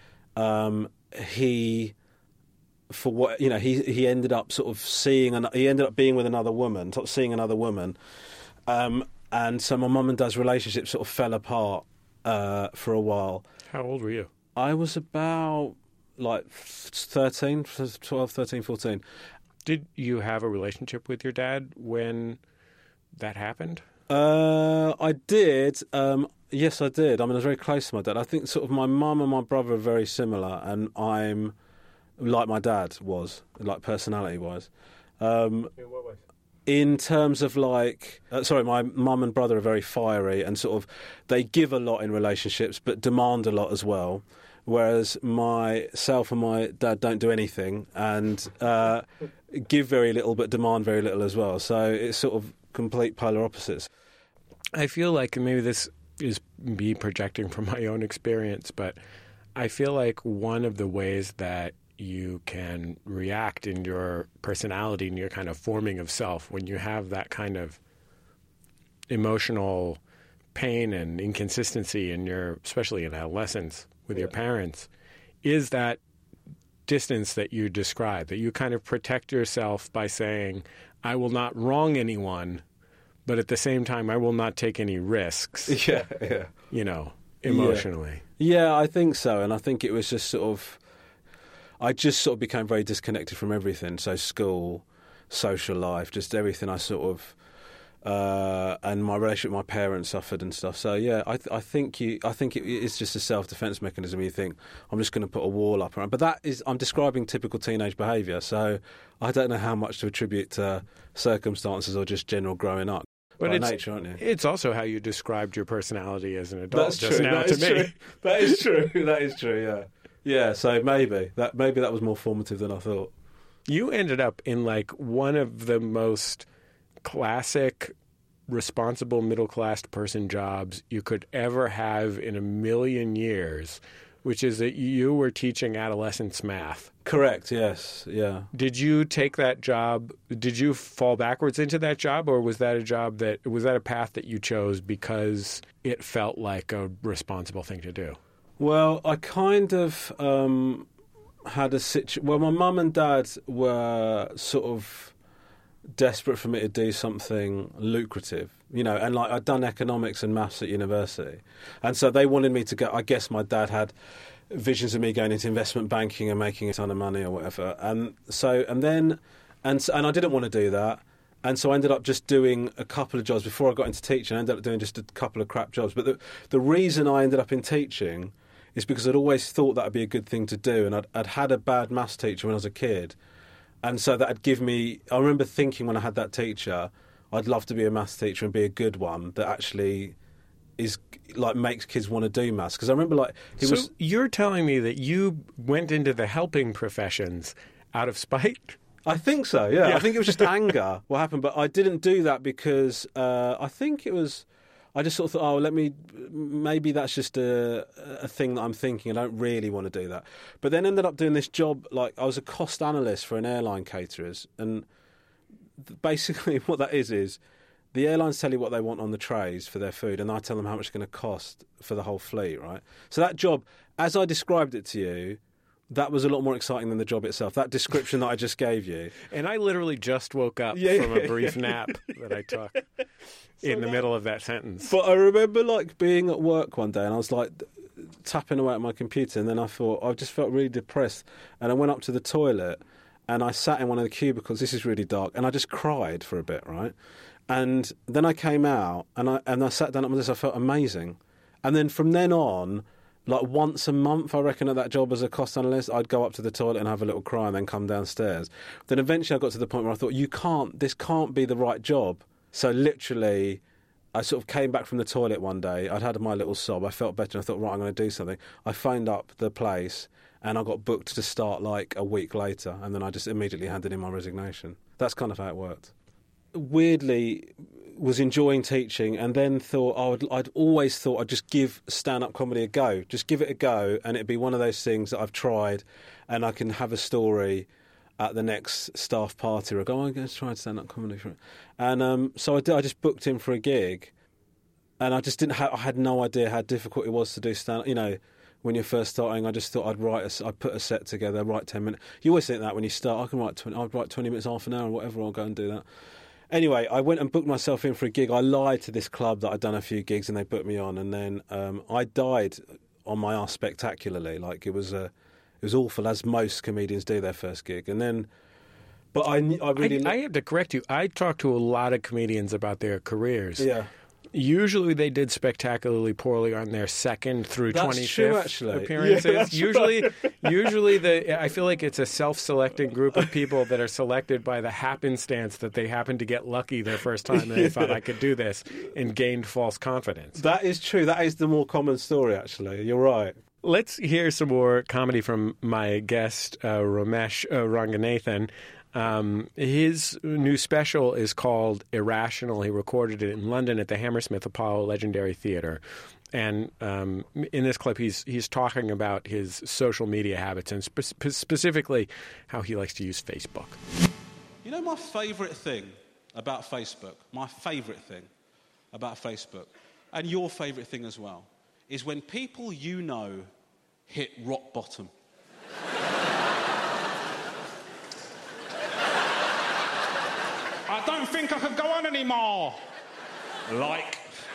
um, he, for what you know, he he ended up sort of seeing, an, he ended up being with another woman, sort of seeing another woman. Um, and so my mum and dad's relationship sort of fell apart uh, for a while. How old were you? I was about like thirteen, twelve, thirteen, fourteen. Did you have a relationship with your dad when that happened? Uh, I did. Um, yes, I did. I mean, I was very close to my dad. I think sort of my mum and my brother are very similar, and I'm like my dad was, like personality-wise. Um, In what way? In terms of like, uh, sorry, my mum and brother are very fiery and sort of, they give a lot in relationships but demand a lot as well. Whereas myself and my dad don't do anything and uh, give very little but demand very little as well. So it's sort of complete polar opposites. I feel like maybe this is me projecting from my own experience, but I feel like one of the ways that you can react in your personality and your kind of forming of self when you have that kind of emotional pain and inconsistency in your, especially in adolescence with yeah. your parents, is that distance that you describe, that you kind of protect yourself by saying, I will not wrong anyone, but at the same time, I will not take any risks. Yeah, yeah. You know, emotionally. Yeah. yeah, I think so. And I think it was just sort of, I just sort of became very disconnected from everything. So school, social life, just everything I sort of, uh, and my relationship with my parents suffered and stuff. So yeah, I, th- I think you, I think it, it's just a self-defense mechanism. You think I'm just going to put a wall up around, but that is, I'm describing typical teenage behaviour. So I don't know how much to attribute to circumstances or just general growing up. But by it's, nature, aren't you? It's also how you described your personality as an adult That's just true. now That to is me. true. That is true. That is true. Yeah. Yeah. So maybe that maybe that was more formative than I thought. You ended up in like one of the most classic, responsible middle-class person jobs you could ever have in a million years, which is that you were teaching adolescents math. Correct. Yes. Yeah. Did you take that job? Did you fall backwards into that job, or was that a job that was that a path that you chose because it felt like a responsible thing to do? Well, I kind of um, had a situation. Well, my mum and dad were sort of desperate for me to do something lucrative, you know, and like I'd done economics and maths at university, and so they wanted me to go. I guess my dad had visions of me going into investment banking and making a ton of money or whatever, and so and then and so, and I didn't want to do that, and so I ended up just doing a couple of jobs before I got into teaching. I ended up doing just a couple of crap jobs, but the the reason I ended up in teaching is because I'd always thought that would be a good thing to do, and I'd, I'd had a bad maths teacher when I was a kid. And so that would give me... I remember thinking when I had that teacher, I'd love to be a maths teacher and be a good one that actually is like makes kids want to do maths. Because I remember like... He so was, you're telling me that you went into the helping professions out of spite? I think so, yeah. yeah. I think it was just anger what happened. But I didn't do that because uh, I think it was... I just sort of thought, oh, let me, maybe that's just a, a thing that I'm thinking. I don't really want to do that. But then ended up doing this job, like I was a cost analyst for an airline caterers. And basically what that is, is the airlines tell you what they want on the trays for their food, and I tell them how much it's going to cost for the whole fleet, right? So that job, as I described it to you, that was a lot more exciting than the job itself. That description that I just gave you. And I literally just woke up yeah, from yeah, a brief yeah. nap that I took So in the that, middle of that sentence. But I remember like being at work one day and I was like tapping away at my computer, and then I thought, I just felt really depressed, and I went up to the toilet and I sat in one of the cubicles. This is really dark, and I just cried for a bit, right? And then I came out and I and I sat down at my desk. I felt amazing, and then from then on, like once a month, I reckon, at that job as a cost analyst, I'd go up to the toilet and have a little cry and then come downstairs. Then eventually I got to the point where I thought, you can't, this can't be the right job. So literally, I sort of came back from the toilet one day. I'd had my little sob. I felt better. And I thought, right, I'm going to do something. I phoned up the place and I got booked to start like a week later. And then I just immediately handed in my resignation. That's kind of how it worked. Weirdly, was enjoying teaching, and then thought oh, I'd, I'd always thought I'd just give stand-up comedy a go, just give it a go, and it'd be one of those things that I've tried, and I can have a story at the next staff party, or I go, oh, I'm going to try stand-up comedy for it. And um, so I did. I just booked in for a gig, and I just didn't. Ha- I had no idea how difficult it was to do stand-up. You know, when you're first starting, I just thought I'd write. A, I'd put a set together, write ten minutes. You always think that when you start, I can write twenty. I'd write twenty minutes, half an hour, or whatever. I'll go and do that. Anyway, I went and booked myself in for a gig. I lied to this club that I'd done a few gigs, and they booked me on. And then um, I died on my arse spectacularly. Like it was, uh, it was awful, as most comedians do their first gig. And then, but I, I really, I, I have to correct you. I talked to a lot of comedians about their careers. yeah. Usually they did spectacularly poorly on their second through That's twenty-fifth true, actually. appearances. Yeah, that's usually, usually the I feel like it's a self-selecting group of people that are selected by the happenstance that they happened to get lucky their first time and they thought I could do this and gained false confidence. That is true. That is the more common story, actually. You're right. Let's hear some more comedy from my guest, uh, Ramesh uh, Ranganathan. Um, his new special is called Irrational. He recorded it in London at the Hammersmith Apollo Legendary Theatre. And um, in this clip, he's he's talking about his social media habits and spe- specifically how he likes to use Facebook. You know my favourite thing about Facebook, my favourite thing about Facebook, and your favourite thing as well, is when people you know hit rock bottom. I don't think I could go on anymore. Like.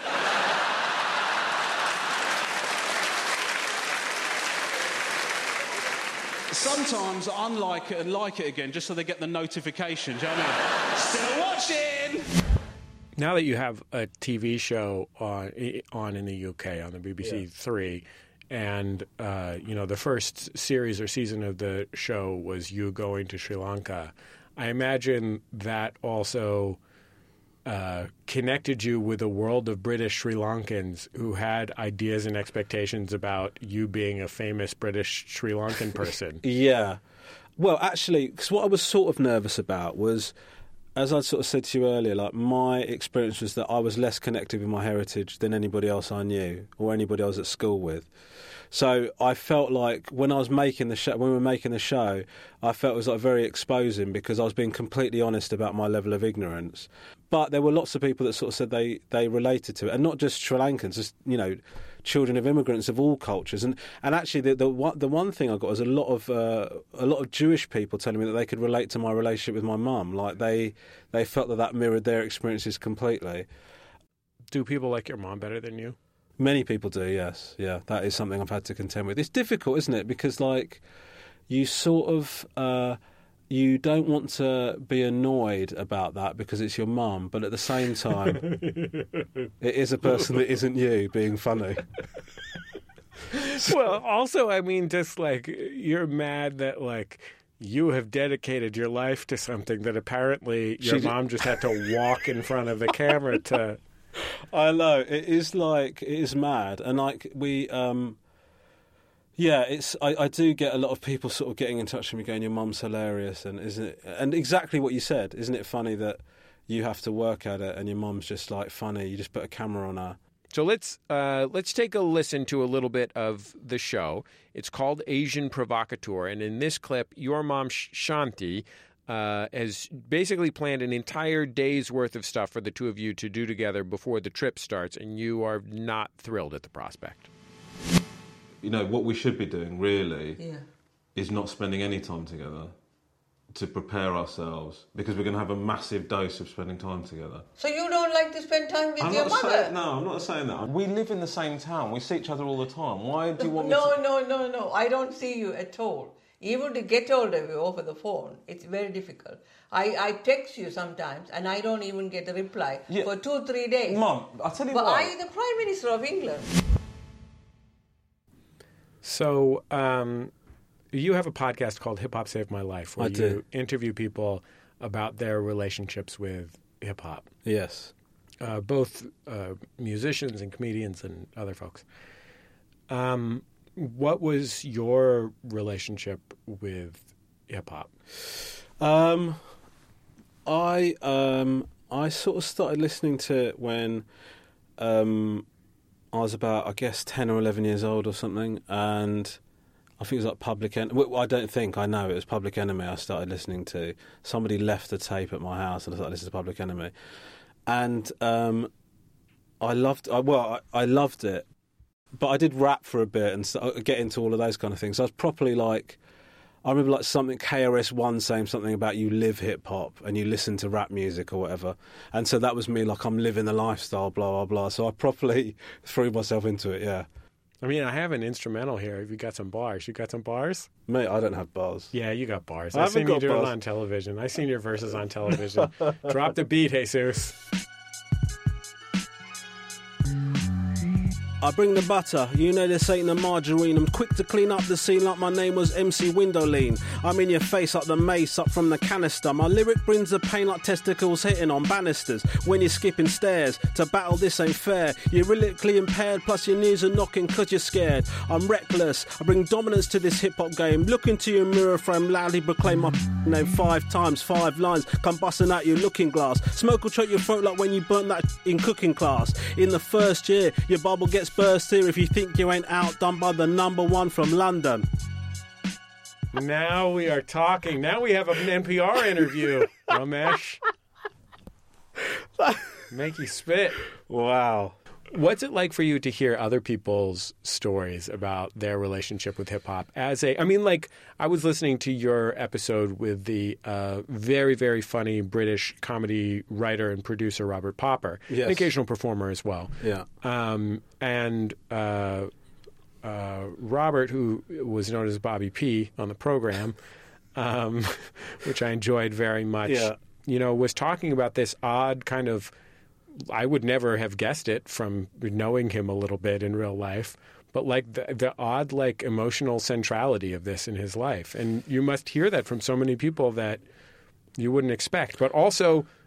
Sometimes I unlike it and like it again just so they get the notification. Do you know what I mean? Still watching! Now that you have a T V show on, on in the U K on the B B C yeah. Three, and uh, you know the first series or season of the show was you going to Sri Lanka, I imagine that also uh, connected you with a world of British Sri Lankans who had ideas and expectations about you being a famous British Sri Lankan person. Yeah. Well, actually, because what I was sort of nervous about was, as I sort of said to you earlier, like my experience was that I was less connected with my heritage than anybody else I knew or anybody I was at school with. So I felt like when I was making the show, when we were making the show, I felt it was like very exposing because I was being completely honest about my level of ignorance. But there were lots of people that sort of said they, they related to it, and not just Sri Lankans, just, you know, children of immigrants of all cultures. And and actually, the the one, the one thing I got was a lot of uh, a lot of Jewish people telling me that they could relate to my relationship with my mum. Like they they felt that that mirrored their experiences completely. Do people like your mom better than you? Many people do, yes. Yeah, that is something I've had to contend with. It's difficult, isn't it? Because, like, you sort of... Uh, you don't want to be annoyed about that because it's your mum, but at the same time, it is a person that isn't you being funny. Well, also, I mean, just, like, you're mad that, like... You have dedicated your life to something that apparently your She- mom just had to walk in front of the camera to... I know, it is like, it is mad. And like, we, um, yeah, it's, I, I do get a lot of people sort of getting in touch with me going, your mum's hilarious. And isn't it, and exactly what you said, isn't it funny that you have to work at it and your mum's just like funny, you just put a camera on her. So let's uh, let's take a listen to a little bit of the show. It's called Asian Provocateur, and in this clip, your mom Shanti uh, has basically planned an entire day's worth of stuff for the two of you to do together before the trip starts, and you are not thrilled at the prospect. You know, what we should be doing, really, Yeah. is not spending any time together to prepare ourselves, because we're going to have a massive dose of spending time together. So you don't like to spend time with I'm your not mother? saying, no, I'm not saying that. We live in the same town. We see each other all the time. Why do you want no, me to... no, no, no. I don't see you at all. Even to get hold of you over the phone, it's very difficult. I, I text you sometimes, and I don't even get a reply Yeah. for two, three days. Mum, I'll tell you but what. I am the Prime Minister of England. So um, you have a podcast called Hip Hop Saved My Life, where I you do. interview people about their relationships with hip hop, Yes. uh, both uh, musicians and comedians and other folks. Um, what was your relationship with hip hop? Um, I um, I sort of started listening to it when um, I was about, I guess, ten or eleven years old or something, and I think it was like Public Enemy. Well, I don't think, I know it was Public Enemy I started listening to. Somebody left the tape at my house and I started listening to Public Enemy. And um, I loved, I, well, I, I loved it, but I did rap for a bit and st- get into all of those kind of things. So I was properly like, I remember like something K R S One saying something about you live hip hop and you listen to rap music or whatever, and so that was me, like I'm living the lifestyle, blah blah blah. So I properly threw myself into it. Yeah, I mean, I have an instrumental here. If you got some bars, you got some bars? mate, I don't have bars. Yeah, you got bars. I I've haven't seen you got do it bars. on television. I've seen your verses on television. Drop the beat, Jesus. I bring the butter, you know this ain't the margarine. I'm quick to clean up the scene like my name was M C Windowlean. I'm in your face like the mace up from the canister. My lyric brings the pain like testicles hitting on banisters. When you're skipping stairs, to battle this ain't fair. You're lyrically impaired, plus your knees are knocking cause you're scared. I'm reckless, I bring dominance to this hip-hop game. Look into your mirror frame, loudly proclaim my name five times, five lines. Come busting out your looking glass. Smoke will choke your throat like when you burnt that in cooking class. In the first year, your bubble gets burst here if you think you ain't outdone by the number one from London. Now we are talking. Now we have an N P R interview, Ramesh. Make you spit. Wow. What's it like for you to hear other people's stories about their relationship with hip hop? As a, I mean, like I was listening to your episode with the uh, very, very funny British comedy writer and producer Robert Popper, Yes. an occasional performer as well. Yeah. Um, and uh, uh, Robert, who was known as Bobby P on the program, um, which I enjoyed very much, Yeah. you know, was talking about this odd kind of, I would never have guessed it from knowing him a little bit in real life, but like the, the odd, like emotional centrality of this in his life. And you must hear that from so many people that you wouldn't expect. But also,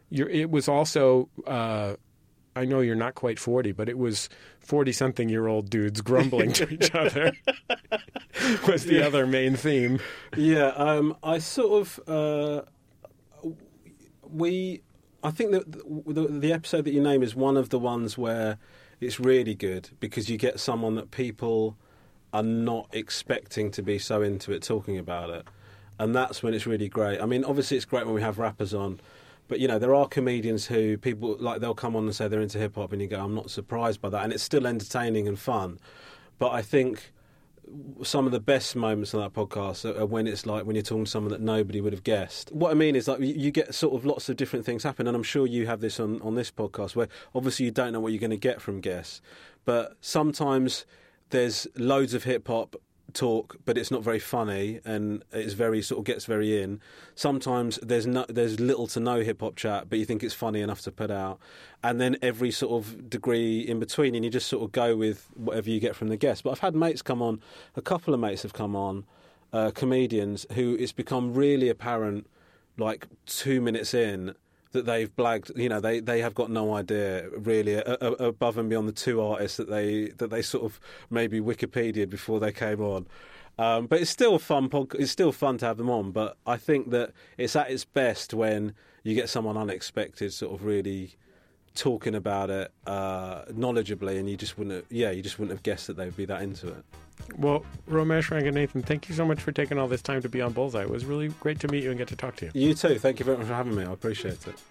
you're, it was also, uh, I know you're not quite forty, but it was forty-something-year-old dudes grumbling to each other was the yeah. other main theme. Yeah, um, I sort of... Uh, we... I think that the, the episode that you name is one of the ones where it's really good because you get someone that people are not expecting to be so into it talking about it. And that's when it's really great. I mean, obviously it's great when we have rappers on, but, you know, there are comedians who people, like, they'll come on and say they're into hip-hop and you go, I'm not surprised by that. And it's still entertaining and fun. But I think some of the best moments on that podcast are when it's like when you're talking to someone that nobody would have guessed. What I mean is, like, you get sort of lots of different things happen, and I'm sure you have this on, on this podcast, where obviously you don't know what you're going to get from guests, but sometimes there's loads of hip-hop talk, but it's not very funny, and it's very sort of gets very in. Sometimes there's no, there's little to no hip hop chat, but you think it's funny enough to put out, and then every sort of degree in between, and you just sort of go with whatever you get from the guest. But I've had mates come on, a couple of mates have come on, uh, comedians who it's become really apparent, like two minutes in, that they've blagged, you know, they, they have got no idea really a, a, above and beyond the two artists that they that they sort of maybe Wikipedia'd before they came on. Um, but it's still a fun pod, it's still fun to have them on. But I think that it's at its best when you get someone unexpected, sort of really talking about it uh, knowledgeably, and you just wouldn't, have, yeah, you just wouldn't have guessed that they'd be that into it. Well, Romesh Ranganathan, thank you so much for taking all this time to be on Bullseye. It was really great to meet you and get to talk to you. You too. Thank you very much for having me. I appreciate it.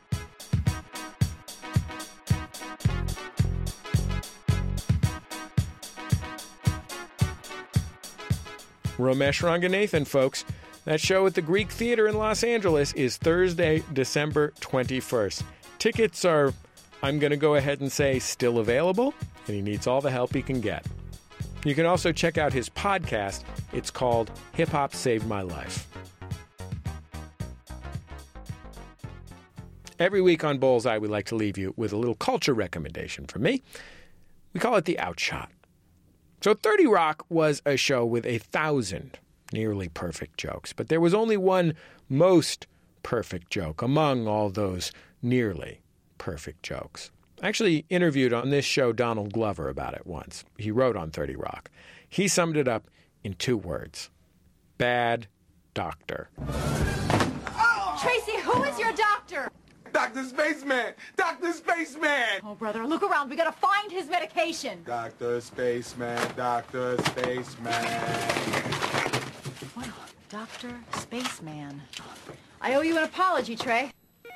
Romesh Ranganathan, folks. That show at the Greek Theater in Los Angeles is Thursday, December twenty-first. Tickets are, I'm going to go ahead and say, still available, and he needs all the help he can get. You can also check out his podcast. It's called Hip Hop Saved My Life. Every week on Bullseye, we like to leave you with a little culture recommendation from me. We call it the Outshot. So thirty Rock was a show with a thousand nearly perfect jokes, but there was only one most perfect joke among all those nearly perfect jokes. I actually interviewed on this show Donald Glover about it once. He wrote on thirty Rock. He summed it up in two words. Bad doctor. Oh! Tracy, who is your doctor? Doctor Spaceman! Doctor Spaceman! Oh, brother, look around. We gotta find his medication. Doctor Spaceman, Doctor Spaceman. Well, Doctor Spaceman. I owe you an apology, Trey.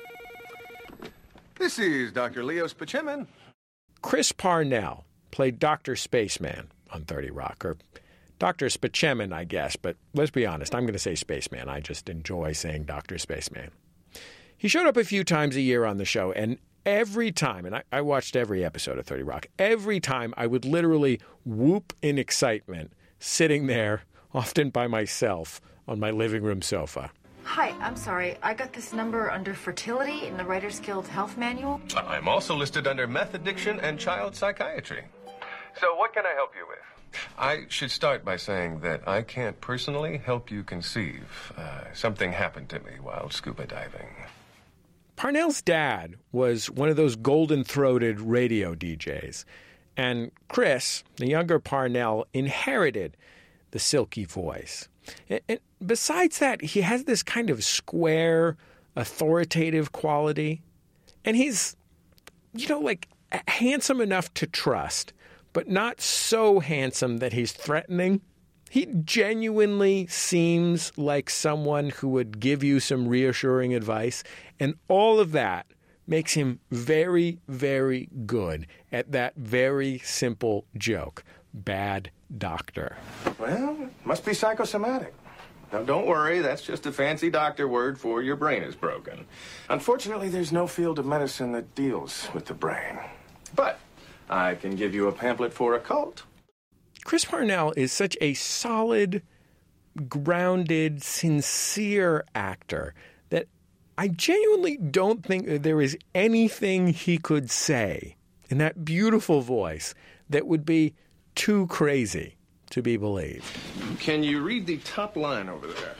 This is Doctor Leo Spaceman. Chris Parnell played Doctor Spaceman on thirty Rock, or Doctor Spaceman, I guess, but let's be honest, I'm going to say Spaceman. I just enjoy saying Doctor Spaceman. He showed up a few times a year on the show, and every time, and I, I watched every episode of thirty Rock, every time I would literally whoop in excitement, sitting there, often by myself, on my living room sofa. Hi, I'm sorry. I got this number under fertility in the Writers Guild Health Manual. I'm also listed under meth addiction and child psychiatry. So what can I help you with? I should start by saying that I can't personally help you conceive. Uh, something happened to me while scuba diving. Parnell's dad was one of those golden-throated radio D Js, and Chris, the younger Parnell, inherited the silky voice. And besides that, he has this kind of square, authoritative quality. And he's, you know, like handsome enough to trust, but not so handsome that he's threatening. He genuinely seems like someone who would give you some reassuring advice. And all of that makes him very, very good at that very simple joke. Bad doctor. Well, it must be psychosomatic. Now, don't worry, that's just a fancy doctor word for your brain is broken. Unfortunately, there's no field of medicine that deals with the brain. But I can give you a pamphlet for a cult. Chris Parnell is such a solid, grounded, sincere actor that I genuinely don't think that there is anything he could say in that beautiful voice that would be too crazy to be believed. Can you read the top line over there?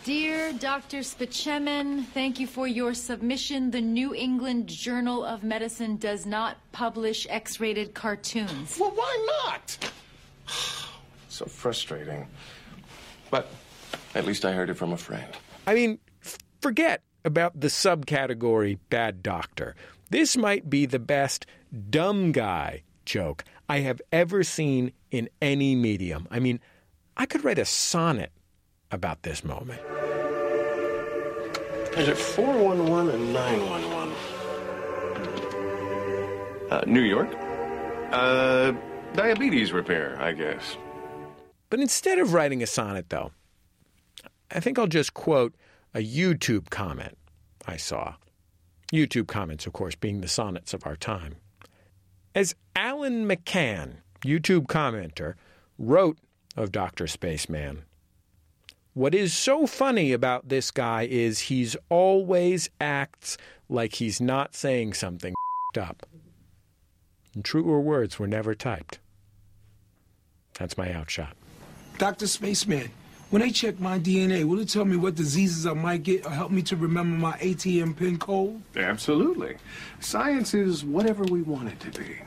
Dear Doctor Spaceman, thank you for your submission. The New England Journal of Medicine does not publish X-rated cartoons. Well, why not? So frustrating. But at least I heard it from a friend. I mean, forget about the subcategory bad doctor. This might be the best dumb guy joke I have ever seen in any medium. I mean, I could write a sonnet about this moment. Is it four one one and nine one one? Uh, New York? Uh, diabetes repair, I guess. But instead of writing a sonnet, though, I think I'll just quote a YouTube comment I saw. YouTube comments, of course, being the sonnets of our time. As Alan McCann, YouTube commenter, wrote of Doctor Spaceman, what is so funny about this guy is he's always acts like he's not saying something f***ed up. And truer words were never typed. That's my outshot. Doctor Spaceman, when they check my D N A, will it tell me what diseases I might get or help me to remember my A T M pin code? Absolutely. Science is whatever we want it to be.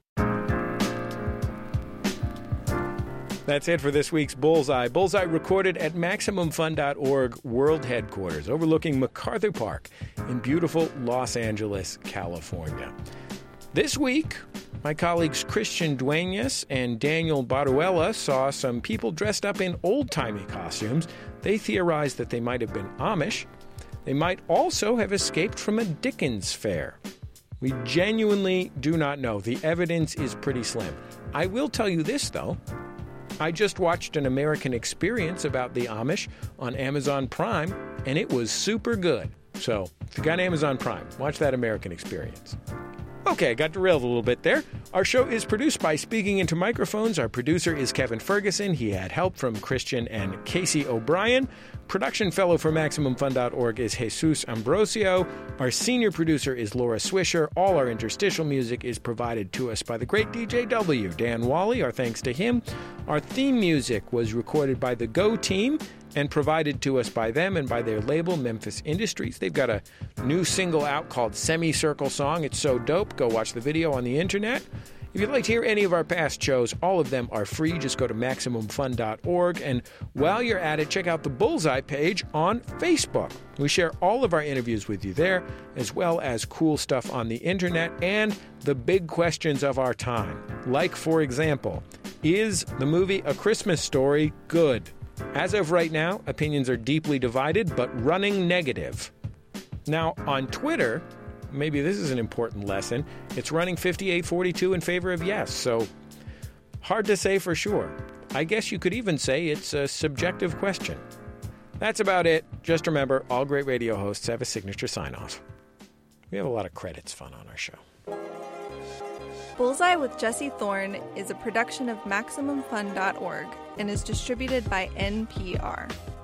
That's it for this week's Bullseye. Bullseye recorded at Maximum Fun dot org World Headquarters, overlooking MacArthur Park in beautiful Los Angeles, California. This week, my colleagues Christian Duenas and Daniel Baruella saw some people dressed up in old-timey costumes. They theorized that they might have been Amish. They might also have escaped from a Dickens fair. We genuinely do not know. The evidence is pretty slim. I will tell you this, though. I just watched An American Experience about the Amish on Amazon Prime, and it was super good. So, if you got Amazon Prime, watch that American Experience. Okay, got derailed a little bit there. Our show is produced by Speaking Into Microphones. Our producer is Kevin Ferguson. He had help from Christian and Casey O'Brien. Production fellow for Maximum Fun dot org is Jesus Ambrosio. Our senior producer is Laura Swisher. All our interstitial music is provided to us by the great D J W, Dan Wally. Our thanks to him. Our theme music was recorded by the Go Team and provided to us by them and by their label, Memphis Industries. They've got a new single out called Semicircle Song. It's so dope. Go watch the video on the internet. If you'd like to hear any of our past shows, all of them are free. Just go to Maximum Fun dot org. And while you're at it, check out the Bullseye page on Facebook. We share all of our interviews with you there, as well as cool stuff on the internet and the big questions of our time. Like, for example, is the movie A Christmas Story good? As of right now, opinions are deeply divided, but running negative. Now, on Twitter, maybe this is an important lesson, it's running fifty-eight forty-two in favor of yes, so hard to say for sure. I guess you could even say it's a subjective question. That's about it. Just remember, all great radio hosts have a signature sign-off. We have a lot of credits fun on our show. Bullseye with Jesse Thorne is a production of Maximum Fun dot org and is distributed by N P R.